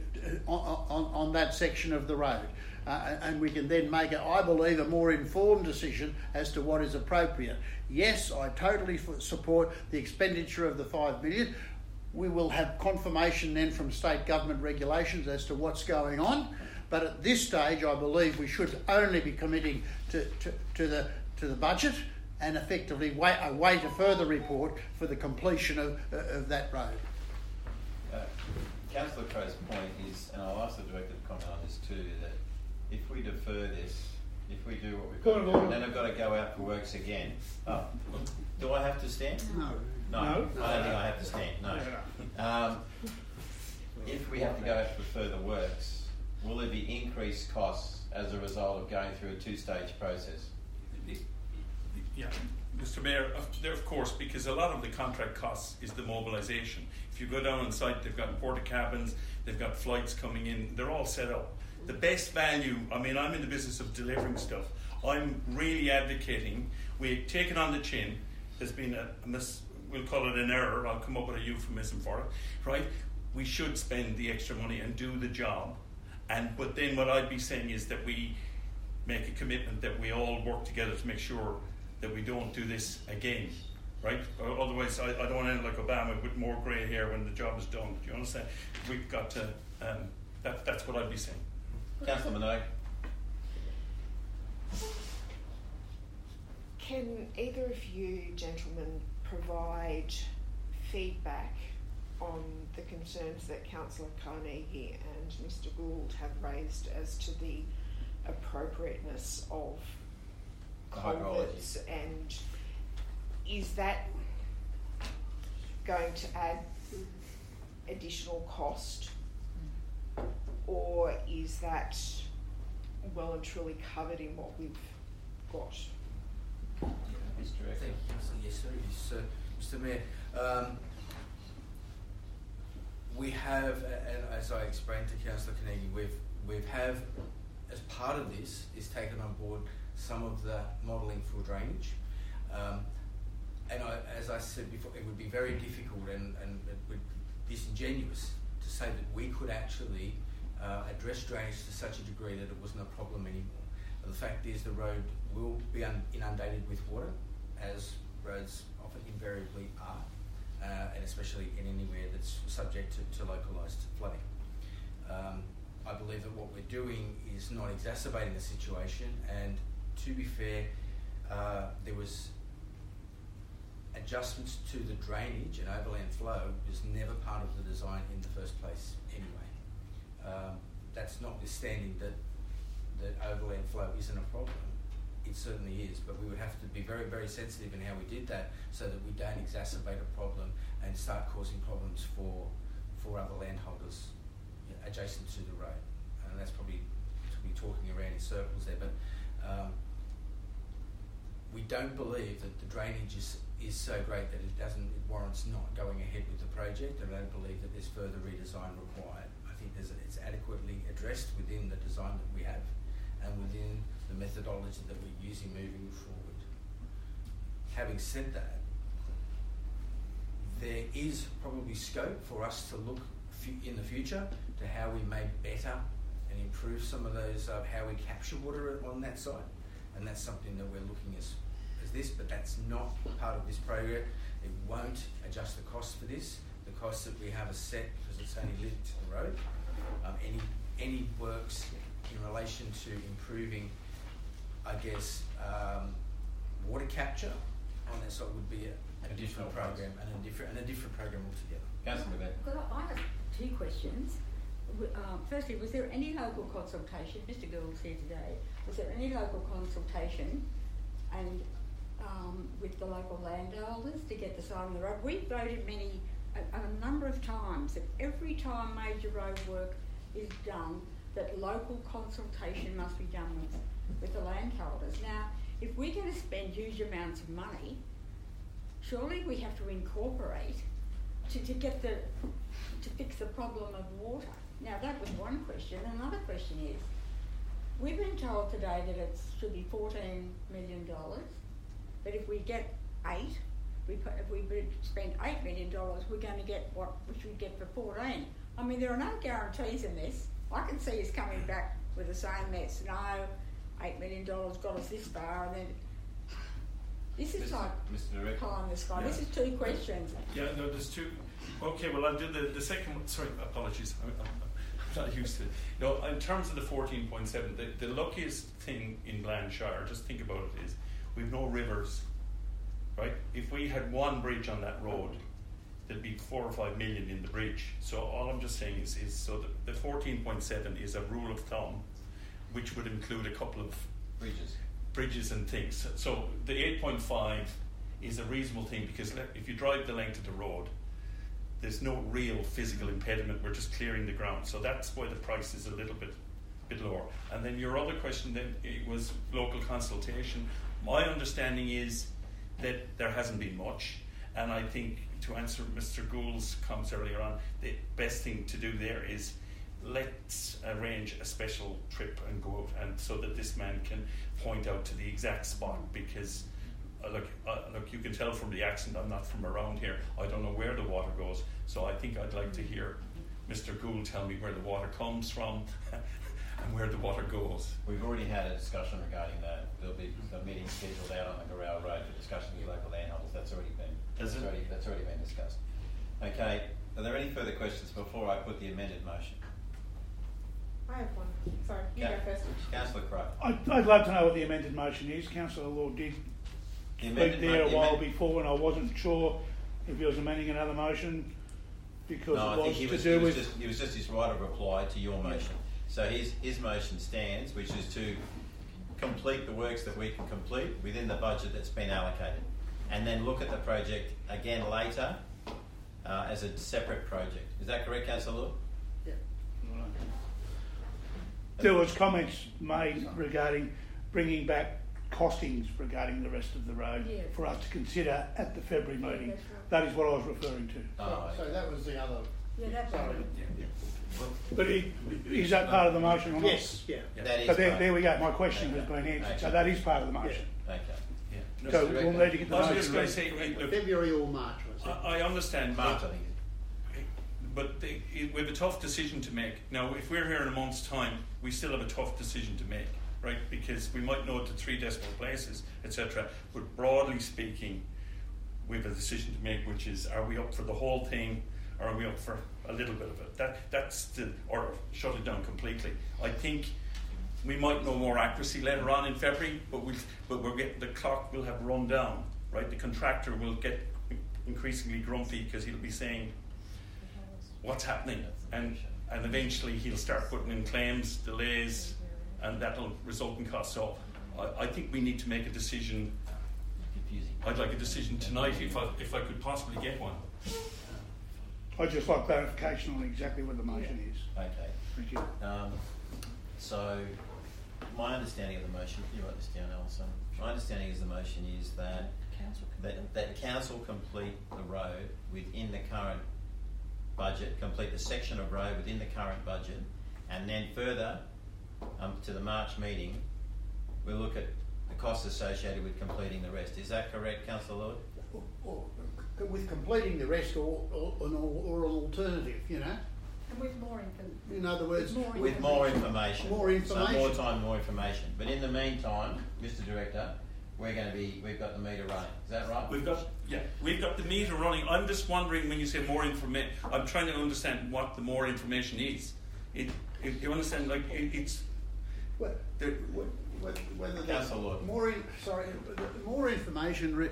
on that section of the road. And we can then make, I believe, a more informed decision as to what is appropriate. Yes, I totally support the expenditure of the $5 million. We will have confirmation then from state government regulations as to what's going on. But at this stage, I believe we should only be committing to the budget and effectively await a further report for the completion of that road. Councillor Crowe's point is, and I'll ask the Director to comment on this too, that if we defer this If we do what we've Point got of to do, order. then I've got to go out for works again. Oh, do I have to stand? No. No, I don't think I have to stand. No. If we have to go out for further works, will there be increased costs as a result of going through a two-stage process? Yeah, Mr. Mayor, there of course, because a lot of the contract costs is the mobilisation. If you go down on site, they've got porta cabins, they've got flights coming in, they're all set up. The best value, I mean, I'm in the business of delivering stuff. I'm really advocating, we take it on the chin, there's been we'll call it an error, I'll come up with a euphemism for it, right? We should spend the extra money and do the job. But then what I'd be saying is that we make a commitment that we all work together to make sure that we don't do this again, right? Otherwise, I don't want to end like Obama with more grey hair when the job is done. Do you understand? We've got to, that's what I'd be saying. Councillor Minogue. Can either of you gentlemen provide feedback on the concerns that Councillor Carnegie and Mr Gould have raised as to the appropriateness of culverts, and is that going to add additional cost, or is that well and truly covered in what we've got? Mr. Ecker. Thank you, Councillor. Yes, sir. Yes, Mr. Mayor, we have, and as I explained to Councillor Carnegie, we've have, as part of this, is taken on board some of the modelling for drainage. As I said before, it would be very difficult and it would be disingenuous to say that we could actually address drainage to such a degree that it wasn't a problem anymore. But the fact is the road will be inundated with water, as roads often invariably are, and especially in anywhere that's subject to localised flooding. I believe that what we're doing is not exacerbating the situation, and to be fair, there was adjustments to the drainage and overland flow was never part of the design in the first place anyway. That's notwithstanding that overland flow isn't a problem. It certainly is, but we would have to be very, very sensitive in how we did that so that we don't exacerbate a problem and start causing problems for other landholders adjacent to the road. And that's probably to be talking around in circles there, but we don't believe that the drainage is so great that it warrants not going ahead with the project. I don't believe that there's further redesign required. I think it's adequately addressed within the design that we have and within the methodology that we're using moving forward. Having said that, there is probably scope for us to look in the future to how we may better and improve some of those, how we capture water on that site, and that's something that we're looking as this, but that's not part of this program. It won't adjust the cost for this. The costs that we have are set because it's only linked to the road. Any works in relation to improving, I guess, water capture on that site would be a different program and a different program altogether. I have two questions. Firstly, was there any local consultation? Mr. Gould's here today. Was there any local consultation and with the local landowners to get the side of the road? We voted a number of times that every time major road work is done, that local consultation must be done with the landholders. Now, if we're going to spend huge amounts of money, surely we have to incorporate to fix the problem of water. Now, that was one question. Another question is, we've been told today that it should be $14 million, but if we get if we spend $8 million, we're going to get what we should get for 14. I mean, there are no guarantees in this. I can see us coming back with the same mess. No, $8 million got us this far, and then this is like pie in the sky. Yeah. This is two questions. Yeah, no, there's two. Okay, well, I'll do the second one. Sorry, apologies. I'm not used to it. No, in terms of the 14.7, the luckiest thing in Blantyre, just think about it, is we've no rivers, right? If we had one bridge on that road, there'd be 4 or 5 million in the bridge. So all I'm just saying is so the 14.7 is a rule of thumb, which would include a couple of bridges and things. So the 8.5 is a reasonable thing because if you drive the length of the road, there's no real physical impediment. We're just clearing the ground. So that's why the price is a little bit lower. And then your other question then it was local consultation. My understanding is that there hasn't been much. And I think to answer Mr. Gould's comments earlier on, the best thing to do there is let's arrange a special trip and go out, and so that this man can point out to the exact spot, because look, you can tell from the accent I'm not from around here. I don't know where the water goes, so I think I'd like to hear Mr. Gould tell me where the water comes from and where the water goes. We've already had a discussion regarding that. There'll be a meeting scheduled out on the Gorell Road for discussion with local landholders. That's already been discussed. Okay, are there any further questions before I put the amended motion? I have one. Sorry, you go first. Councillor Crowe. I'd love to know what the amended motion is. Councillor Lord did speak there a while before, and I wasn't sure if he was amending another motion because no, it I was think he to was, do it was with. Just, it was just his right of reply to your motion. So his motion stands, which is to complete the works that we can complete within the budget that's been allocated, and then look at the project again later as a separate project. Is that correct, Councillor Lord? Yeah. Right. There was comments made regarding bringing back costings regarding the rest of the road for us to consider at the February meeting. That's right. That is what I was referring to. So that was the other. Yeah, that's Sorry. right. But is that part of the motion or not? Yes, yeah. That is So there, part. there we go. My question has been answered. Okay. So that is part of the motion. Okay. Yeah. So we'll need to get the I was motion just going ready. to say, look, February or March, was it? I understand, March, I but think. we have a tough decision to make. Now, if we're here in a month's time, we still have a tough decision to make, right? Because we might know it to 3 decimal places, etc. But broadly speaking, we have a decision to make, which is: are we up for the whole thing, or are we up for a little bit of it? That's or shut it down completely. I think we might know more accuracy later on in February, but the clock will have run down, right? The contractor will get increasingly grumpy because he'll be saying, what's happening? And eventually he'll start putting in claims, delays, and that'll result in costs. So I think we need to make a decision. I'd like a decision tonight if I could possibly get one. I'd just like clarification on exactly what the motion is. Okay. Thank you. So my understanding of the motion, you write this down, Alison. My understanding is the motion is that council complete the road within the current budget, complete the section of road within the current budget, and then further to the March meeting, we'll look at the costs associated with completing the rest. Is that correct, Councillor Lord? Or with completing the rest, or an alternative, you know. And with more information. In other words, With more information. More information. So more time, more information. But in the meantime, Mr. Director, we've got the meter running. Is that right? We've got the meter running. I'm just wondering, when you say more information, I'm trying to understand what the more information is. If you understand, like it's. whether Councillor Lord. more information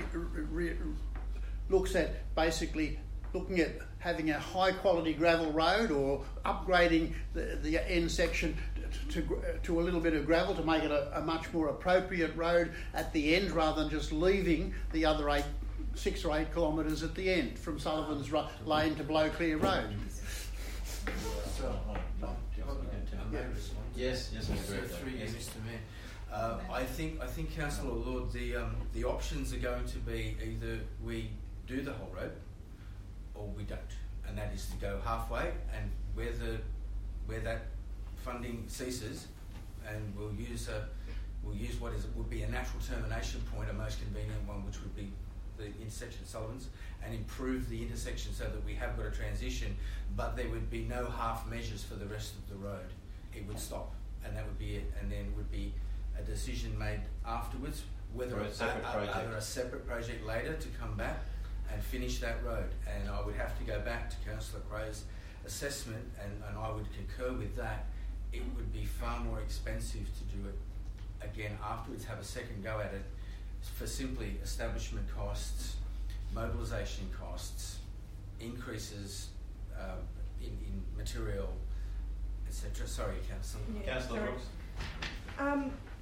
looks at basically looking at having a high quality gravel road, or upgrading the end section to a little bit of gravel to make it a much more appropriate road at the end, rather than just leaving the other 6 or 8 kilometres at the end from Sullivan's Lane to Blowclear Road. Yes, Mr. Director. Through you, Mr. Mayor. I think, Councillor Lord, the options are going to be either we do the whole road or we don't, and that is to go halfway, and where that funding ceases, and we'll use what would be a natural termination point, a most convenient one, which would be the intersection of Sullivan's, and improve the intersection so that we have got a transition, but there would be no half measures for the rest of the road. It would stop, and that would be it, and then would be a decision made afterwards whether a separate project later to come back and finish that road. And I would have to go back to Councillor Crowe's assessment, and I would concur with that. It would be far more expensive to do it again afterwards, have a second go at it, for simply establishment costs, mobilisation costs, increases in material, etc. Sorry, Councillor. Councillor Brooks.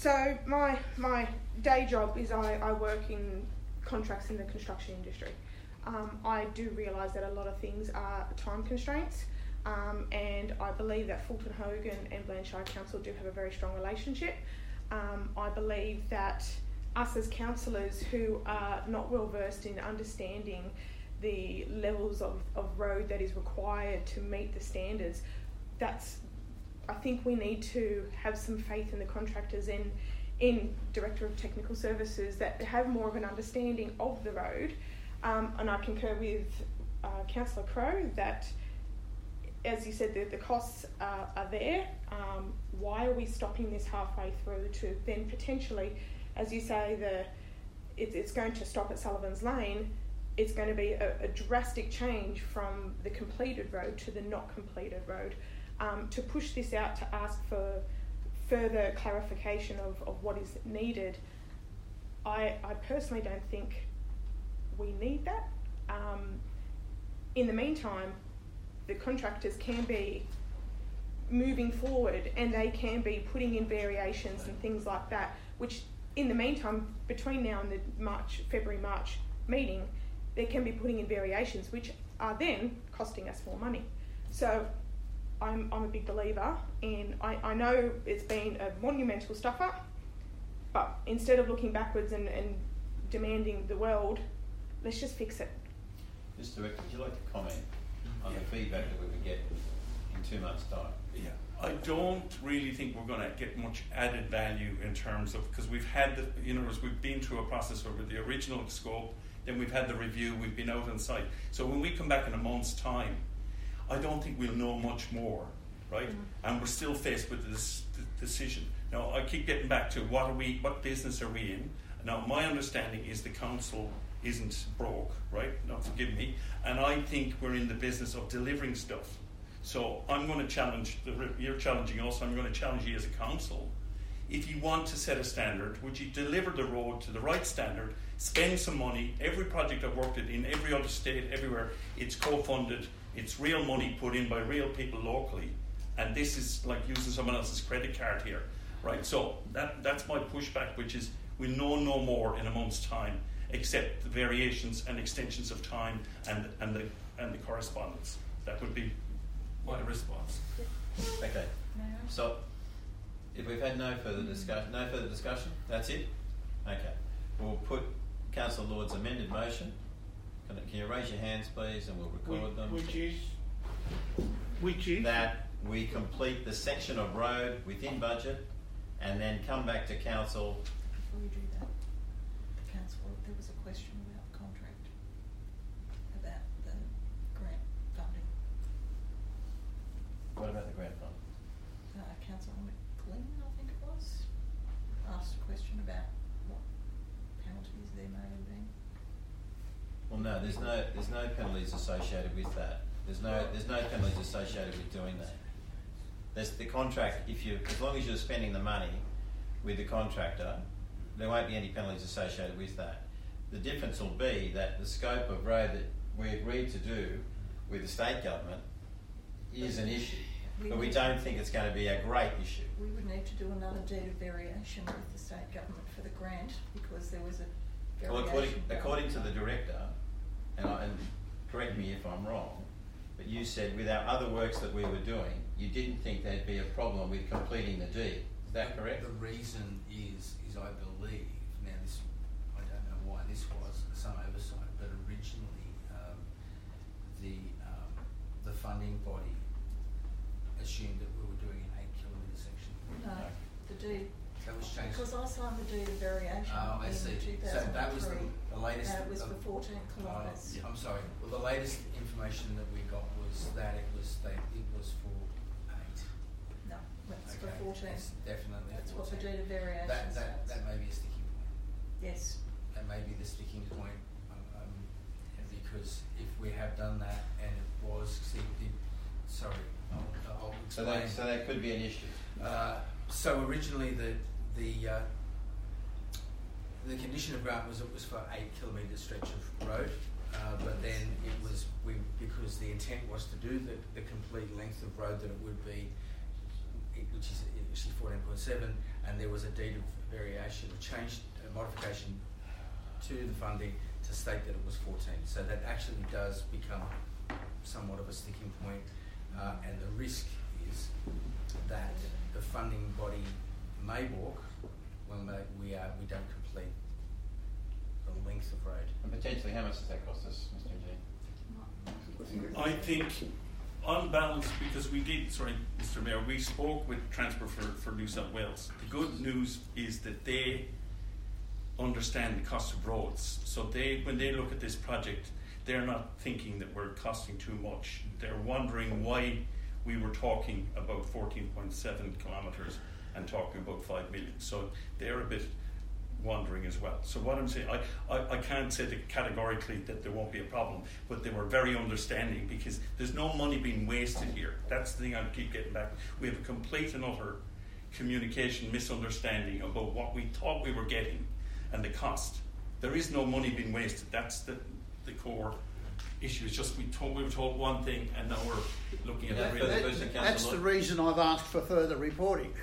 So my day job is I work in contracts in the construction industry. I do realise that a lot of things are time constraints, and I believe that Fulton Hogan and Blanchard Council do have a very strong relationship. I believe that us as councillors who are not well versed in understanding the levels of road that is required to meet the standards, I think we need to have some faith in the contractors and in Director of Technical Services that have more of an understanding of the road. And I concur with Councillor Crowe that, as you said, the costs are there. Why are we stopping this halfway through to then potentially, as you say, it's going to stop at Sullivan's Lane? It's going to be a drastic change from the completed road to the not completed road. To push this out to ask for further clarification of what is needed, I personally don't think we need that. In the meantime, the contractors can be moving forward and they can be putting in variations and things like that, which in the meantime, between now and the February-March meeting, they can be putting in variations which are then costing us more money. So I'm a big believer, and I know it's been a monumental stuffer, but instead of looking backwards and demanding the world, let's just fix it. Mr. Director, would you like to comment on the feedback that we would get in 2 months' time? Yeah, I don't really think we're going to get much added value in terms of, because we've had as we've been through a process over the original scope, then we've had the review, we've been out on site. So when we come back in a month's time, I don't think we'll know much more, right? And we're still faced with this decision. Now, I keep getting back to what business are we in? Now, my understanding is the council isn't broke, right? Not forgive me. And I think we're in the business of delivering stuff. So I'm going to challenge, you're challenging us, I'm going to challenge you as a council. If you want to set a standard, would you deliver the road to the right standard, spend some money? Every project I've worked in every other state, everywhere, it's co-funded, it's real money put in by real people locally. And this is like using someone else's credit card here, right? So that's my pushback, which is we'll know no more in a month's time, except the variations and extensions of time and the correspondence. That would be my response. Okay. So if we've had no further discussion, that's it? Okay. We'll put Councillor Lord's amended motion. Can you raise your hands, please, and we'll record them? Which is? That we complete the section of road within budget and then come back to council. Before you do that, Councillor, there was a question about the contract, about the grant funding. What about the grant fund? Councillor McLean, I think it was, asked a question about what penalties there may have been. Well, no, there's no penalties associated with that. There's no penalties associated with doing that. There's the contract. As long as you're spending the money with the contractor, there won't be any penalties associated with that. The difference will be that the scope of road that we agreed to do with the state government is an issue, but we don't think it's going to be a great issue. We would need to do another deed of variation with the state government for the grant because there was a variation. Well, according to the director, and correct me if I'm wrong, but you said with our other works that we were doing, you didn't think there'd be a problem with completing the deed. Is that correct? The reason is I believe, now this, I don't know why this was some oversight, but originally the funding body assumed that we were doing an 8 kilometre section. No, the deed. That was changed. Because I signed the deed of variation I in see. 2003. So that was the latest. And it was for 14 kilometres. I'm sorry. Well, the latest information that we got was that it was for 8. No, it's for 14. It's definitely. That's 14. what the deed of variation says. That may be a sticking point. Yes. That may be the sticking point, because if we have done that and it was, I'll explain. So that could be an issue. So originally the condition of grant was it was for 8 kilometre stretch of road, but then it was because the intent was to do the complete length of road that it would be, which is actually 14.7, and there was a deed of variation, a change, a modification to the funding to state that it was 14. So that actually does become somewhat of a sticking point, and the risk is that the funding body may balk when we don't complete the length of road. And potentially, how much does that cost us, Mr. G? I think, on balance, because we did, sorry, Mr. Mayor, we spoke with Transport for New South Wales. The good news is that they understand the cost of roads. So when they look at this project, they're not thinking that we're costing too much. They're wondering why we were talking about 14.7 kilometres and talking about 5 million. So they're a bit wondering as well. So what I'm saying, I can't say that categorically that there won't be a problem, but they were very understanding because there's no money being wasted here. That's the thing I keep getting back. We have a complete and utter communication misunderstanding about what we thought we were getting and the cost. There is no money being wasted. That's the core issue. It's just we were told one thing and now we're looking at it. That's the reason I've asked for further reporting.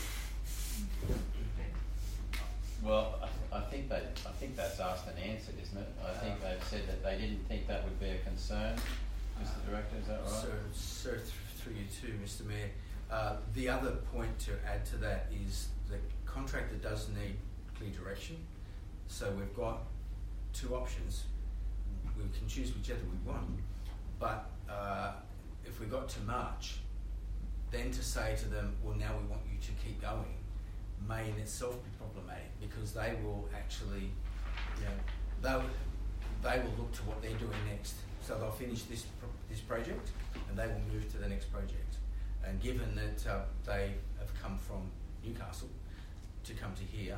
Well, I think that's asked and answered, isn't it? I think they've said that they didn't think that would be a concern. Mr. Director, is that right? Sir, through you too, Mr. Mayor. The other point to add to that is the contractor does need clear direction. So we've got two options. We can choose whichever we want. But if we got to March, then to say to them, well, now we want you to keep going, may in itself be problematic because they will actually, they will look to what they're doing next. So they'll finish this project and they will move to the next project. And given that they have come from Newcastle to come to here,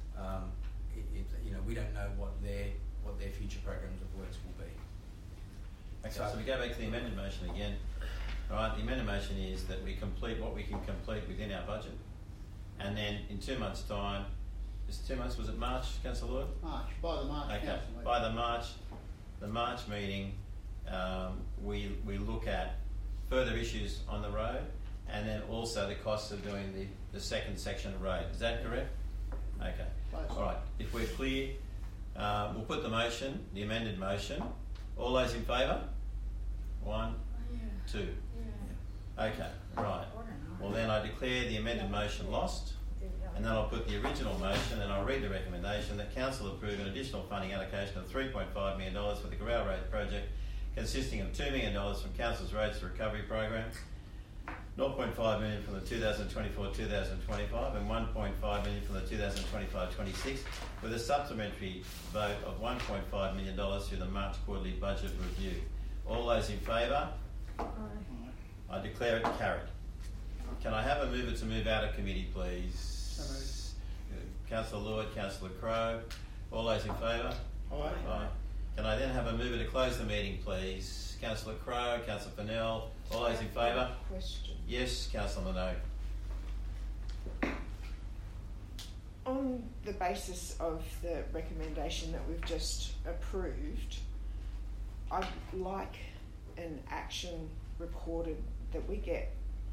we don't know what their future programs of works will be. Okay, so we go back to the amended motion again. All right, the amended motion is that we complete what we can complete within our budget. And then in 2 months' time, was it March, Councillor Lloyd? March, by the March okay. council meeting. By the March meeting, we look at further issues on the road and then also the cost of doing the second section of road. Is that correct? Okay. All right. If we're clear, we'll put the motion, the amended motion. All those in favour? 1, 2. Okay, right. Well, then I declare the amended motion lost, and then I'll put the original motion and I'll read the recommendation that Council approve an additional funding allocation of $3.5 million for the Gorell Road project, consisting of $2 million from Council's Roads to Recovery Program, 0.5 million from the 2024-2025 and 1.5 million from the 2025-26, with a supplementary vote of $1.5 million through the March quarterly budget review. All those in favour? Aye. I declare it carried. Can I have a mover to move out of committee, please? Councillor Lloyd, Councillor Crowe. All those in favour? Aye. Aye. Can I then have a mover to close the meeting, please? Councillor Crowe, Councillor Fennell. All those in favour? Question. Yes, Councillor Minogue. On the basis of the recommendation that we've just approved, I'd like an action recorded that we get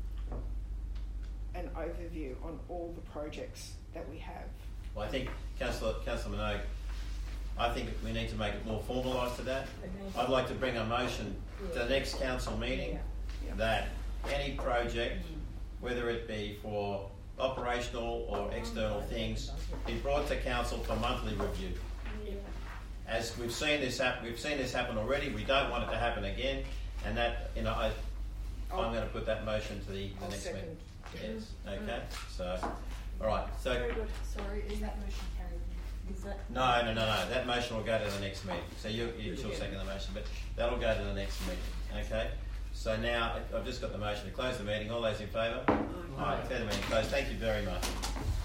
an overview on all the projects that we have. Well, I think, Councillor Minogue, I think we need to make it more formalised to that. I'd like to bring a motion to the next council meeting that any project, whether it be for operational or external things, be brought to council for monthly review. As we've seen this happen already. We don't want it to happen again, and that I'm going to put that motion to the next meeting. Yes. Okay. So, all right. So. Very good. Sorry, is that motion carried? Is that? No. That motion will go to the next meeting. So she'll second the motion, but that'll go to the next meeting. Okay. So now I've just got the motion to close the meeting. All those in favour? Aye. Declare the meeting closed. Thank you very much.